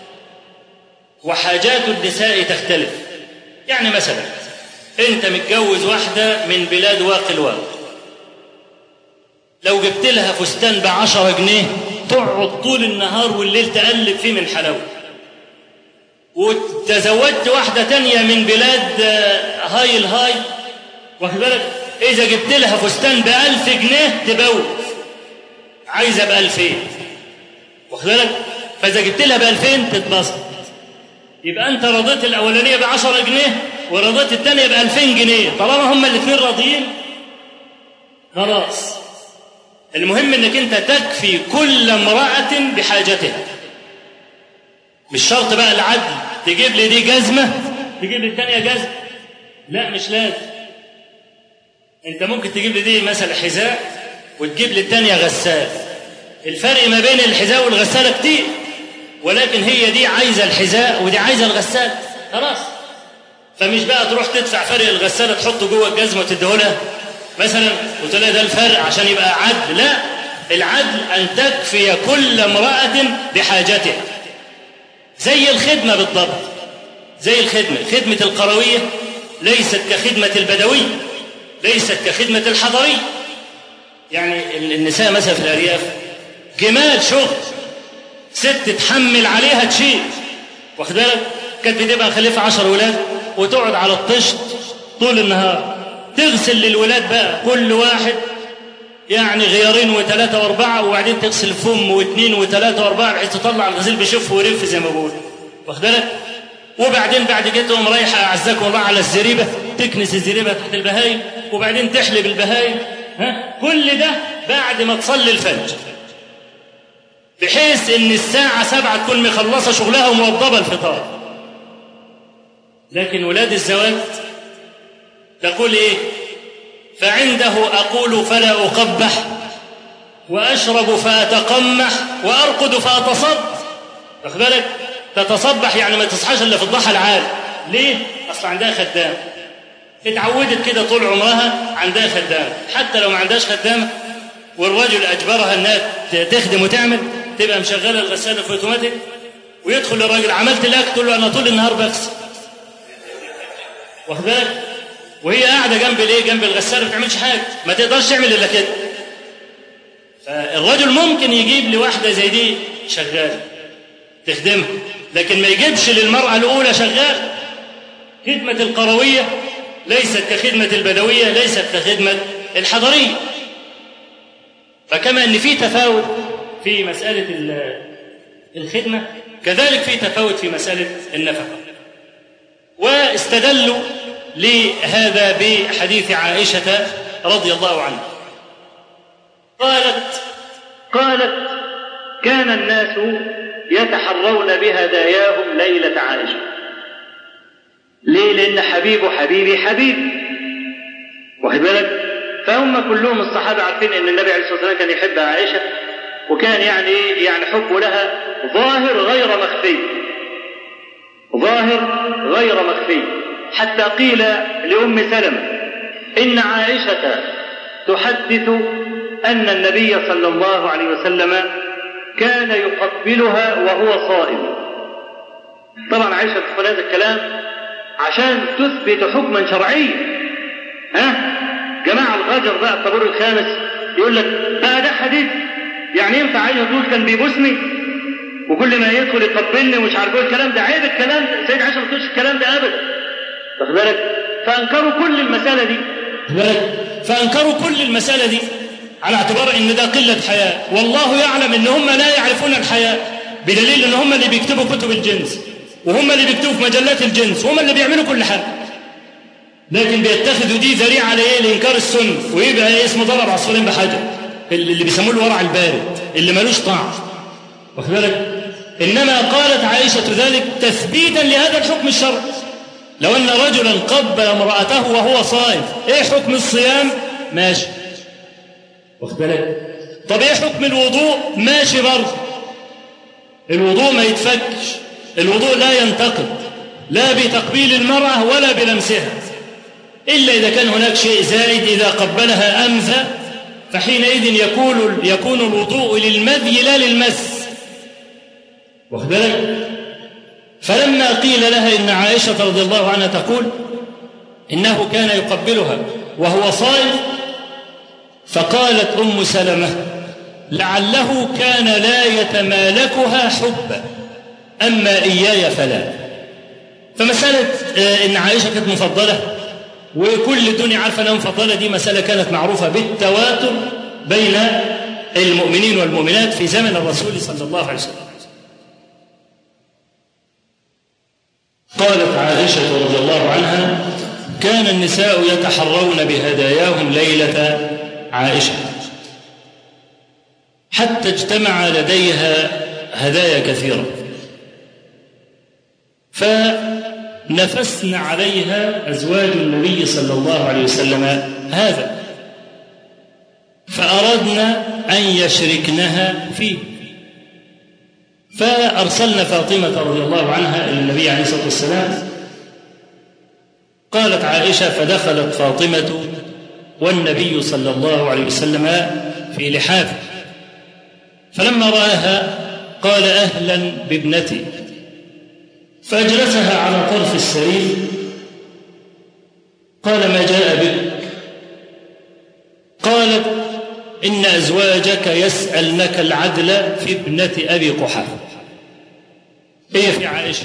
وحاجات النساء تختلف. يعني مثلا أنت متجوز واحدة من بلاد واقي الواقع، لو جبت لها فستان بعشرة جنيه تقعد طول النهار والليل تقلب فيه من حلاوة، وتزوجت واحدة تانية من بلاد هاي الهاي، واخد بالك، إذا جبت لها فستان بألف جنيه تبوت، عايزة بألفين، واخد بالك، فإذا جبت لها بألفين تتبسط. يبقى أنت رضيت الأولانية بعشرة جنيه ورضيت الثانية بألفين جنيه، طالما هما الاثنين راضيين خلاص. المهم إنك أنت تكفي كل امرأة بحاجتها. مش شرط بقى العدل تجيب لي دي جزمة تجيب لي الثانية جزمة، لا مش لازم. أنت ممكن تجيب لي دي مثلا حذاء وتجيب لي الثانية غسال، الفرق ما بين الحذاء والغسالة كتير، ولكن هي دي عايزة الحذاء ودي عايزة الغسالة، خلاص. فمش بقى تروح تدفع فرق الغسالة تحطه جوه الجزمة وتديهولها مثلا وتقول لها ده الفرق عشان يبقى عدل. لا، العدل أن تكفي كل امرأة بحاجتها، زي الخدمة بالضبط، زي الخدمة. خدمة القروية ليست كخدمة البدوي، ليست كخدمة الحضري. يعني النساء مثلا في الأرياف جمال شغل، ست تحمل عليها تشيل، واخد بالك، كانت بتبقى مخلفة عشر ولاد وتقعد على الطشت طول النهار تغسل للولاد بقى كل واحد يعني غيارين وثلاثة واربعة، وبعدين تغسل فم واثنين وثلاثة واربعة بحيث تطلع الغسيل بشف ورف زي ما بقول، واخد بالك. وبعدين بعد كده تقوم رايحة أعزكم الله على الزريبة تكنس الزريبة تحت البهايم، وبعدين تحلب البهايم، ها كل ده بعد ما تصلي الفجر. بحيث ان الساعة سبعة تكون مخلصة شغلها وموضبة الفطار. لكن ولاد الزواج تقول ايه؟ فعنده أقول فلا أقبح، وأشرب فأتقمح، وأرقد فأتصبح. واخد بالك؟ تتصبح يعني ما تصحاش إلا في الضحى العالي. ليه؟ أصل عندها خدام، اتعودت كده طول عمرها عندها خدام، حتى لو ما عندهاش خدام والرجل أجبرها أنها تخدم وتعمل، تبقى مشغلة الغسالة في اوتوماتيك، ويدخل الراجل عملت الأكل تقول له أنا طول النهار بغسل. واخد بالك؟ وهي قاعدة جنب الايه؟ جنب الغسالة ما بتعملش حاجة، ما تقدرش تعمل إلا كده. فالرجل ممكن يجيب لواحدة زي دي شغالة تخدمها، لكن ما يجيبش للمرأة الأولى شغال. خدمة القروية ليست كخدمة البدوية، ليست كخدمة الحضرية. فكما أن في تفاوت في مسألة الخدمة، كذلك في تفاوت في مسألة النفقة. واستدلوا لهذا بحديث عائشة رضي الله عنها قالت قالت كان الناس يتحرون بهداياهم ليلة عائشة. ليه؟ لأن حبيب حبيبي حبيب. واخد بالك؟ فهم كلهم الصحابة عارفين أن النبي عليه الصلاة والسلام كان يحب عائشة، وكان يعني يعني حبه لها ظاهر غير مخفي، ظاهر غير مخفي. حتى قيل لأم سلمة إن عائشة تحدث أن النبي صلى الله عليه وسلم كان يقبلها وهو صائم. طبعا عائشة تقول هذا الكلام عشان تثبت حكما شرعيا. ها جماعة الغجر بقى الطابور الخامس يقول لك بقى ده حديث يعني ينفع عائشة تقول كان بيبوسني وكل ما يدخل يقبلني ومش عارف ايه الكلام ده؟ عيب الكلام ده، سيد عائشة ما تقولش الكلام ده ابدا. واخد بالك؟ فانكروا كل المسألة دي. فانكروا كل المسألة دي على اعتبار ان ده قلة حياء، والله يعلم ان هم لا يعرفون الحياء، بدليل ان هم اللي بيكتبوا كتب الجنس، وهم اللي بيكتبوا في مجلات الجنس، وهم اللي بيعملوا كل حاجة، لكن بيتخذوا دي ذريعة على ايه؟ لإنكار السنة، ويبقى ايه؟ اسمه ضرب عصفورين بحجر، اللي بيسموه الورع البارد اللي ملوش طعم. واخد بالك؟ انما قالت عائشة ذلك تثبيتا لهذا الحكم الشرعي. لو ان رجلا قبل امرأته وهو صائم، ايه حكم الصيام؟ ماشي. واخد بالك؟ طب ايه حكم الوضوء؟ ماشي برضه. الوضوء ما يتفكش، الوضوء لا ينتقد لا بتقبيل المرأة ولا بلمسها، إلا إذا كان هناك شيء زائد، إذا قبلها أمثى فحينئذ يكون يكون الوضوء للمذي لا للمس. واخد بالك؟ فلما قيل لها إن عائشة رضي الله عنها تقول إنه كان يقبلها وهو صائم، فقالت أم سلمة لعله كان لا يتمالكها حبا، أما إياي فلا. فمسألة إن عائشة كانت مفضلة وكل الدنيا عارفة أنها مفضلة، دي مسألة كانت معروفة بالتواتر بين المؤمنين والمؤمنات في زمن الرسول صلى الله عليه وسلم. قالت عائشة رضي الله عنها كان النساء يتحرون بهداياهم ليلة عائشة حتى اجتمع لديها هدايا كثيرة، فنفسن عليها أزواج النبي صلى الله عليه وسلم هذا، فأردنا أن يشركنها فيه، فأرسلنا فاطمة رضي الله عنها إلى النبي عليه الصلاة والسلام. قالت عائشة فدخلت فاطمة والنبي صلى الله عليه وسلم في لحافه، فلما رآها قال أهلا بابنتي، فأجلسها على طرف السرير. قال ما جاء بك؟ قالت إن أزواجك يسألنك العدل في ابنة أبي قحافة، هي في عائشة.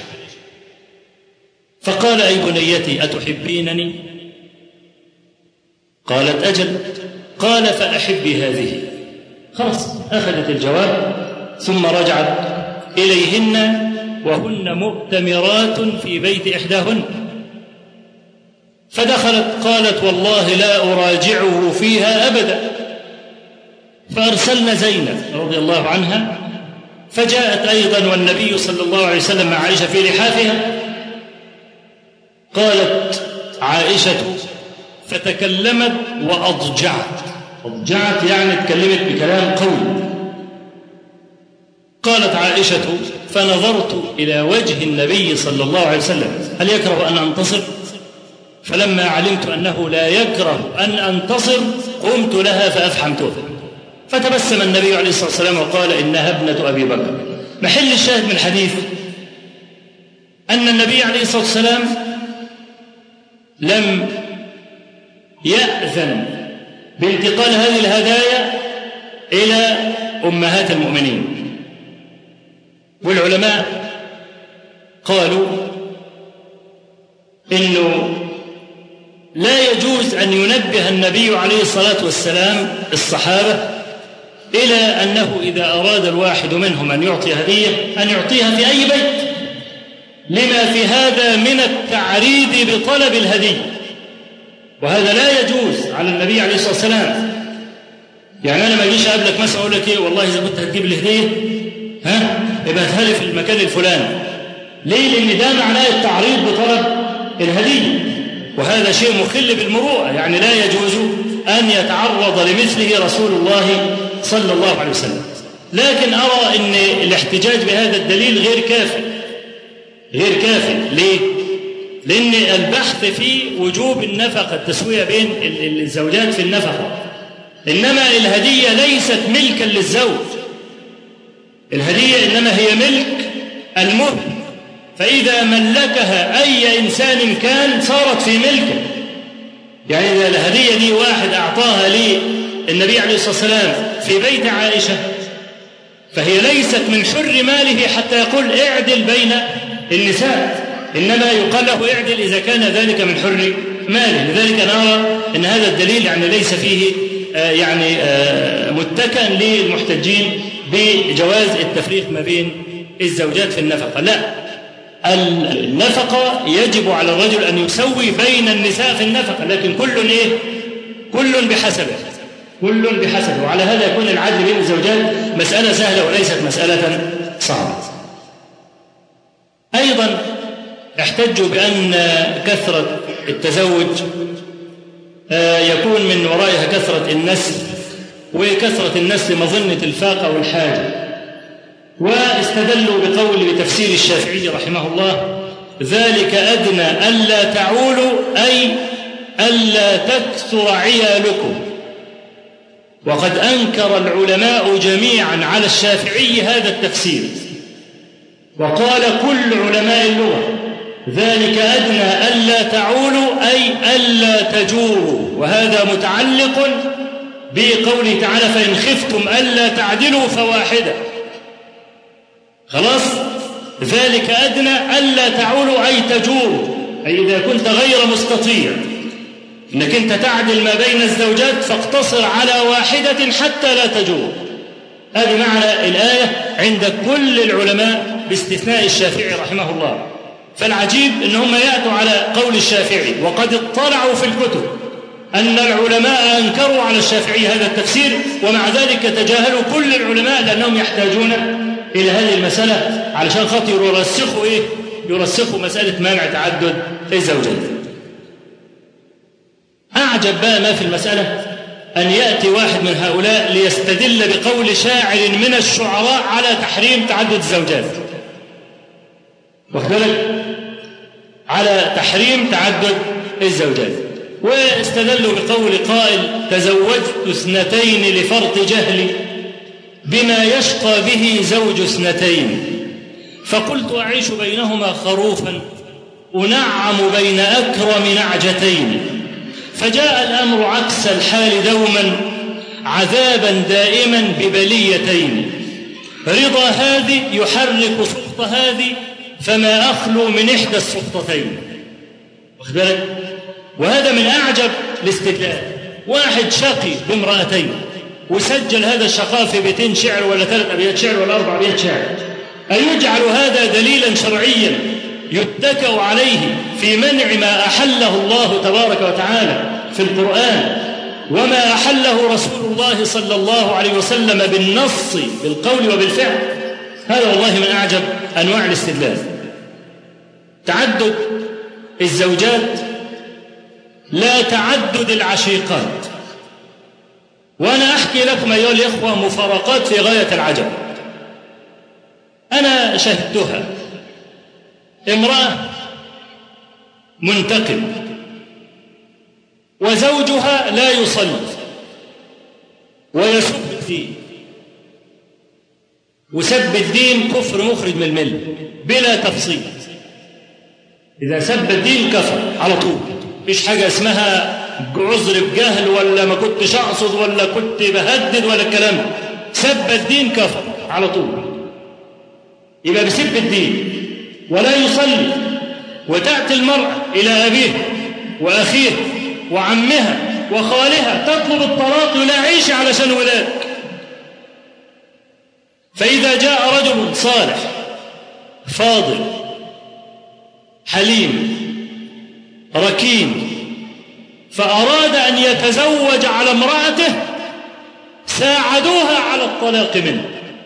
فقال أي بنيتي أتحبينني؟ قالت أجل. قال فأحبي هذه. خلاص أخذت الجواب، ثم رجعت إليهن وهن مؤتمرات في بيت إحداهن، فدخلت قالت والله لا أراجعه فيها أبدا. فأرسلنا زينب رضي الله عنها فجاءت أيضا والنبي صلى الله عليه وسلم مع عائشة في لحافها. قالت عائشة فتكلمت وأضجعت. أضجعت يعني تكلمت بكلام قوي. قالت عائشة فنظرت إلى وجه النبي صلى الله عليه وسلم هل يكره أن أنتصر؟ فلما علمت أنه لا يكره أن أنتصر قمت لها فأفحمتها. فتبسم النبي عليه الصلاة والسلام وقال إنها ابنة أبي بكر. محل الشاهد من الحديث أن النبي عليه الصلاة والسلام لم يأذن بانتقال هذه الهدايا إلى أمهات المؤمنين. والعلماء قالوا إنه لا يجوز أن ينبه النبي عليه الصلاة والسلام الصحابة إلى أنه إذا أراد الواحد منهم أن يعطي هدية أن يعطيها في أي بيت، لما في هذا من التعريض بطلب الهدية، وهذا لا يجوز على النبي عليه الصلاة والسلام. يعني أنا ما أجيش أقابلك مثلا أقول لك إيه والله إذا كنت هتجيب الهدية ها يبقى هاتها في المكان الفلاني. ليه؟ لأن ده معناه التعريض بطلب الهدية، وهذا شيء مخل بالمروءة. يعني لا يجوز أن يتعرض لمثله رسول الله صلى الله عليه وسلم. لكن أرى أن الاحتجاج بهذا الدليل غير كافي، غير كافي. ليه؟ لأن البحث في وجوب النفقة التسوية بين الزوجات في النفقة، إنما الهدية ليست ملكا للزوج، الهدية إنما هي ملك المهر، فإذا ملكها أي إنسان كان صارت في ملكه. يعني إذا الهدية دي واحد أعطاها لي النبي عليه الصلاة والسلام في بيت عائشة فهي ليست من حر ماله حتى يقول اعدل بين النساء، إنما يقال له اعدل إذا كان ذلك من حر ماله. لذلك نرى أن هذا الدليل يعني ليس فيه آه يعني آه متكئا للمحتجين بجواز التفريق ما بين الزوجات في النفقة. لا، النفقة يجب على الرجل أن يسوي بين النساء في النفقة، لكن كل إيه؟ كل بحسبه، كل بحسبه. وعلى هذا يكون العدل بين الزوجات مسألة سهلة وليست مسألة صعبة. أيضا احتجوا بأن كثرة التزوج يكون من ورائها كثرة النسل، وكثرة النسل مظنة الفاقة والحاجة، واستدلوا بقول بتفسير الشافعي رحمه الله ذلك أدنى ألا تعولوا أي ألا تكثر عيالكم. وقد أنكر العلماء جميعا على الشافعي هذا التفسير، وقال كل علماء اللغة ذلك أدنى ألا تعولوا أي ألا تجوروا، وهذا متعلق بقوله تعالى فإن خفتم ألا تعدلوا فواحدة. خلاص، ذلك أدنى ألا تعولوا أي تجوروا، أي إذا كنت غير مستطيع إنك أنت تعدل ما بين الزوجات فاقتصر على واحدة حتى لا تجور. هذه معنى الآية عند كل العلماء باستثناء الشافعي رحمه الله. فالعجيب إنهم يأتوا على قول الشافعي وقد اطلعوا في الكتب أن العلماء أنكروا على الشافعي هذا التفسير، ومع ذلك تجاهلوا كل العلماء لأنهم يحتاجون إلى هذه المسألة علشان خاطر يرسخوا إيه؟ يرسخوا مسألة منع تعدد الزوجات. أعجب بقى ما في المسألة أن يأتي واحد من هؤلاء ليستدل بقول شاعر من الشعراء على تحريم تعدد الزوجات، واختلف على تحريم تعدد الزوجات، واستدلوا بقول قائل تزوجت اثنتين لفرط جهلي بما يشقى به زوج اثنتين، فقلت أعيش بينهما خروفا أنعم بين أكرم نعجتين، فجاء الأمر عكس الحال دوما عذابا دائما ببليتين، رضا هذه يحرك سخط هذه فما أخلو من إحدى السخطتين. واخد بالك؟ وهذا من أعجب الاستدلال. واحد شقي بامرأتين وسجل هذا الشقاء في بيتين شعر ولا ثلاث أبيات شعر ولا أربع أبيات شعر، أيجعل هذا دليلا شرعيا يتكأ عليه في منع ما أحله الله تبارك وتعالى في القرآن وما أحله رسول الله صلى الله عليه وسلم بالنص بالقول وبالفعل؟ هذا والله من أعجب أنواع الاستدلال. تعدد الزوجات لا تعدد العشيقات. وأنا أحكي لكم أيها الإخوة مفارقات في غاية العجب أنا شهدتها. امرأة منتقم وزوجها لا يصلي ويسب الدين، وسب الدين كفر مخرج من الملة بلا تفصيل. إذا سب الدين كفر على طول، مفيش حاجة اسمها عذر بجهل ولا ما كنتش أقصد ولا كنت بهدد ولا الكلام ده. سب الدين كفر على طول، يبقى بسب الدين ولا يصلي. وتأتي المرأة إلى أبيه وأخيه وعمها وخالها تطلب الطلاق، لا عيش علشان ولادك. فإذا جاء رجل صالح فاضل حليم ركيم فأراد أن يتزوج على امرأته ساعدوها على الطلاق منه.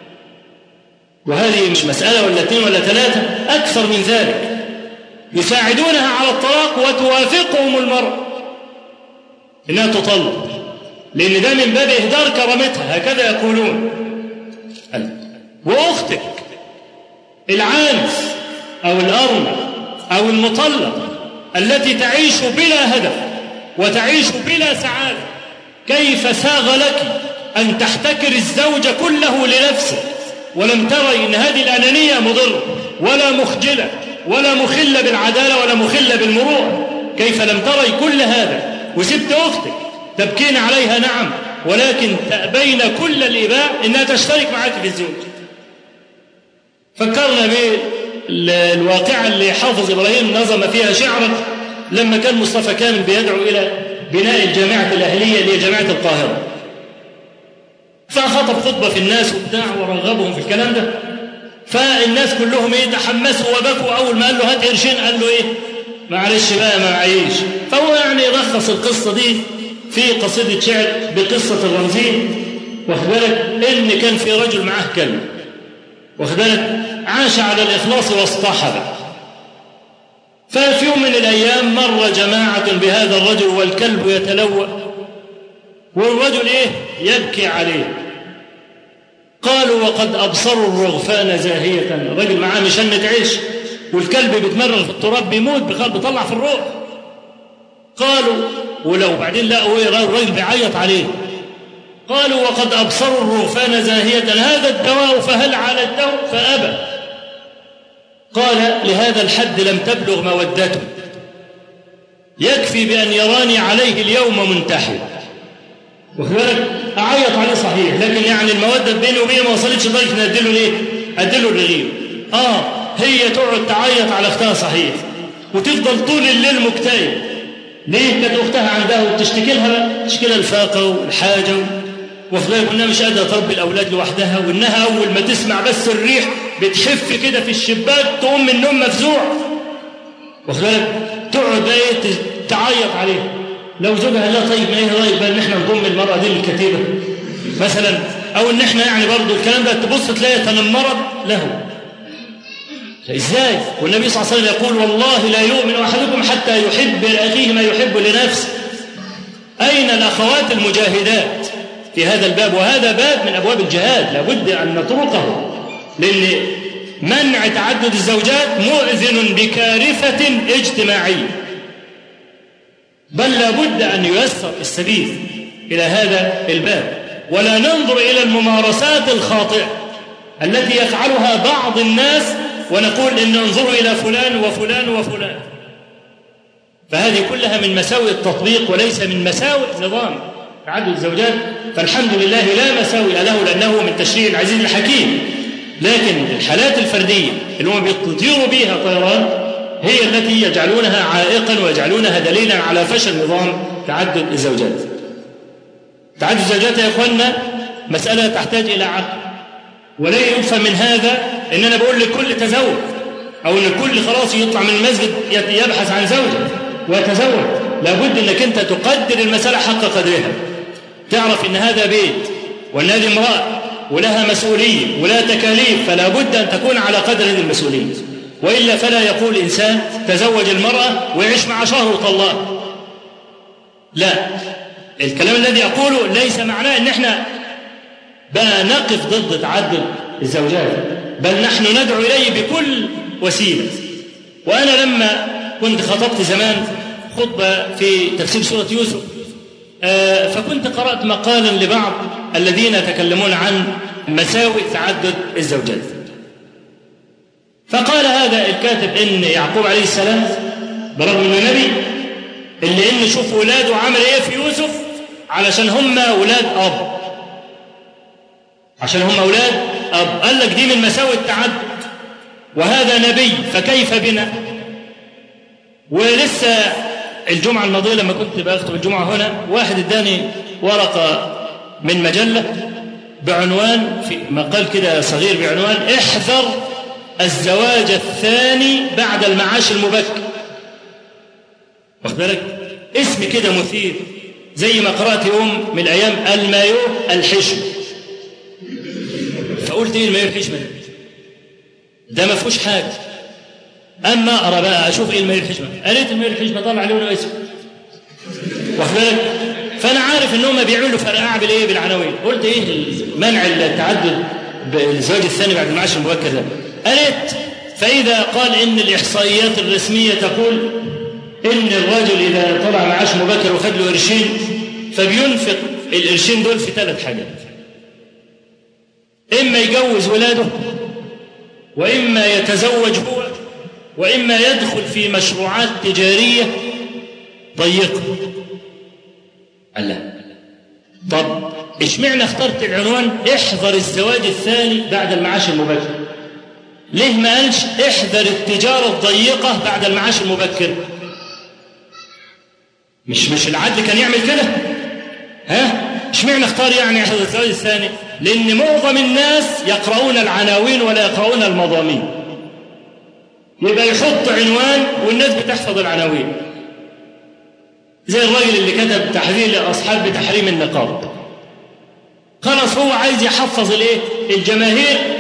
وهذه مش مسألة ولا اثنين ولا ثلاثة، أكثر من ذلك. يساعدونها على الطلاق وتوافقهم المرأة إنها تطلق، لأن ده من باب إهدار كرامتها، هكذا يقولون. وأختك العانس أو الأرمل أو المطلق التي تعيش بلا هدف وتعيش بلا سعادة، كيف ساغ لك أن تحتكر الزوج كله لنفسه ولم تري أن هذه الأنانية مضرة ولا مخجلة ولا مخلة بالعدالة ولا مخلة بالمروءة؟ كيف لم تري كل هذا وسبت أختك تبكين عليها؟ نعم، ولكن تأبين كل الإباء أنها تشترك معك في الزوج. فكرنا بالواقعة اللي حافظ إبراهيم نظم فيها شعرا لما كان مصطفى كامل بيدعو إلى بناء الجامعة الأهلية اللي هي جامعة القاهرة، فخطب خطبة في الناس وبتاع ورغبهم في الكلام ده. فالناس كلهم ايه تحمسوا وبكوا. أول ما قال له هات قرشين قال له ايه معلش بقى ما معيش. فهو يعني يلخص القصة دي في قصيدة شعر بقصة الرمزين، واخد بالك إن كان في رجل معاه كلب، واخد بالك عاش على الإخلاص واصطحب. ففي يوم من الأيام مر جماعة بهذا الرجل والكلب يتلوى والرجل إيه يبكي عليه. قالوا وقد أبصروا الرغفان زاهية. الرجل معاه مشنة عيش والكلب بيتمرغ في التراب بيموت بخال بيطلع في الروح. قالوا ولو بعدين لقوا الرجل بيعيط عليه. قالوا وقد أبصروا الرغفان زاهية، هذا الدواء فهل على الدواء؟ فأبى. قال لهذا الحد لم تبلغ مودته، يكفي بأن يراني عليه اليوم منتحر. وذلك أعيط عليه صحيح، لكن يعني المودة بيني وبينه ما وصلتش لدرجة أن أديله ليه؟ أديله الرغيف. آه هي تقعد تعيط على أختها صحيح وتفضل طول الليل مكتئب. ليه؟ كانت أختها عندها وبتشتكي لها تشكي لها الفاقة والحاجة وفلان، وإنها مش قادرة تربي الأولاد لوحدها، وإنها أول ما تسمع بس الريح بتحف كده في الشباك تقوم من النوم مفزوع. وخلالك تقعد ايه تعيط عليه. لو زوجها لا طيب ما ايه رايك بقى ان احنا نضم المرأة دي للكتيبة مثلا، او ان احنا يعني برضو الكلام ده تبص تلاقي تنمرض له. ازاي؟ والنبي صلى الله عليه وسلم يقول والله لا يؤمن احدكم حتى يحب لاخيه ما يحب لنفسه. اين الاخوات المجاهدات في هذا الباب؟ وهذا باب من ابواب الجهاد لابد ان نطرقه، لان منع تعدد الزوجات مؤذن بكارثة اجتماعية، بل لابد أن ييسر السبيل إلى هذا الباب، ولا ننظر إلى الممارسات الخاطئة التي يفعلها بعض الناس ونقول إن انظروا إلى فلان وفلان وفلان. فهذه كلها من مساوئ التطبيق وليس من مساوئ نظام تعدد الزوجات. فالحمد لله لا مساوئ له لأنه من تشريع العزيز الحكيم، لكن الحالات الفردية اللي هم بيطيروا بيها طيران هي التي يجعلونها عائقا ويجعلونها دليلا على فشل نظام تعدد الزوجات. تعدد الزوجات يا إخواننا مسألة تحتاج إلى عقل، ولا يفهم من هذا إن أنا بقول لكل تزوج أو إن كل خلاص يطلع من المسجد يبحث عن زوجة ويتزوج. لابد إنك أنت تقدر المسألة حق قدرها، تعرف إن هذا بيت وإن هذه امرأة ولها مسؤولية ولها تكاليف، فلا بد أن تكون على قدر هذه المسؤولية، وإلا فلا يقول إنسان تزوج المرأة ويعيش مع شهر وطلقها. لا، الكلام الذي أقوله ليس معناه أن احنا بقى نقف ضد تعدد الزوجات، بل نحن ندعو إليه بكل وسيلة. وأنا لما كنت خطبت زمان خطبة في تفسير سورة يوسف، فكنت قرأت مقالا لبعض الذين يتكلمون عن مساوئ تعدد الزوجات، فقال هذا الكاتب إن يعقوب عليه السلام برغم أنه نبي، اللي إن شوف ولاده عمل إيه في يوسف علشان هم أولاد أب، عشان هم أولاد أب، قال لك دي من مساوئ التعدد، وهذا نبي فكيف بنا. ولسه الجمعة الماضية لما كنت بأخطب الجمعة هنا، واحد اداني ورقة من مجلة بعنوان، في مقال كده صغير بعنوان احذر الزواج الثاني بعد المعاش المبكر. واخد بالك؟ اسم كده مثير، زي ما قرأت يوم من الأيام المايو الحشم. فقلت ايه المايو الحشم ده؟ ده ما فيهوش حاجة. أما أقرأ بقى أشوف إيه المايو الحشمة، قريت المايو الحشمة طلع لونه أسود. واخد بالك؟ فأنا عارف إنهم بيعملوا فرقعة بالإيه؟ بالعناوين. قلت إيه منع التعدد بالزواج الثاني بعد المعاش المبكر ده؟ قريت فإذا قال إن الإحصائيات الرسمية تقول إن الرجل إذا طلع معاش مبكر وخد له قرشين فبينفق القرشين دول في ثلاث حاجات: إما يجوز ولاده، وإما يتزوج هو، وإما يدخل في مشروعات تجارية ضيقة. الله، طب اشمعنى اخترت العنوان احذر الزواج الثاني بعد المعاش المبكر؟ ليه ما قالش احذر التجارة الضيقة بعد المعاش المبكر؟ مش مش العدل كان يعمل كده؟ ها؟ اشمعنى اختار يعني احذر الزواج الثاني؟ لأن معظم الناس يقرؤون العناوين ولا يقرؤون المضامين. يبقى يحط عنوان والناس بتحفظ العناوين، زي الراجل اللي كتب تحذير لأصحاب بتحريم النقاب. خلاص هو عايز يحفظ الايه؟ الجماهير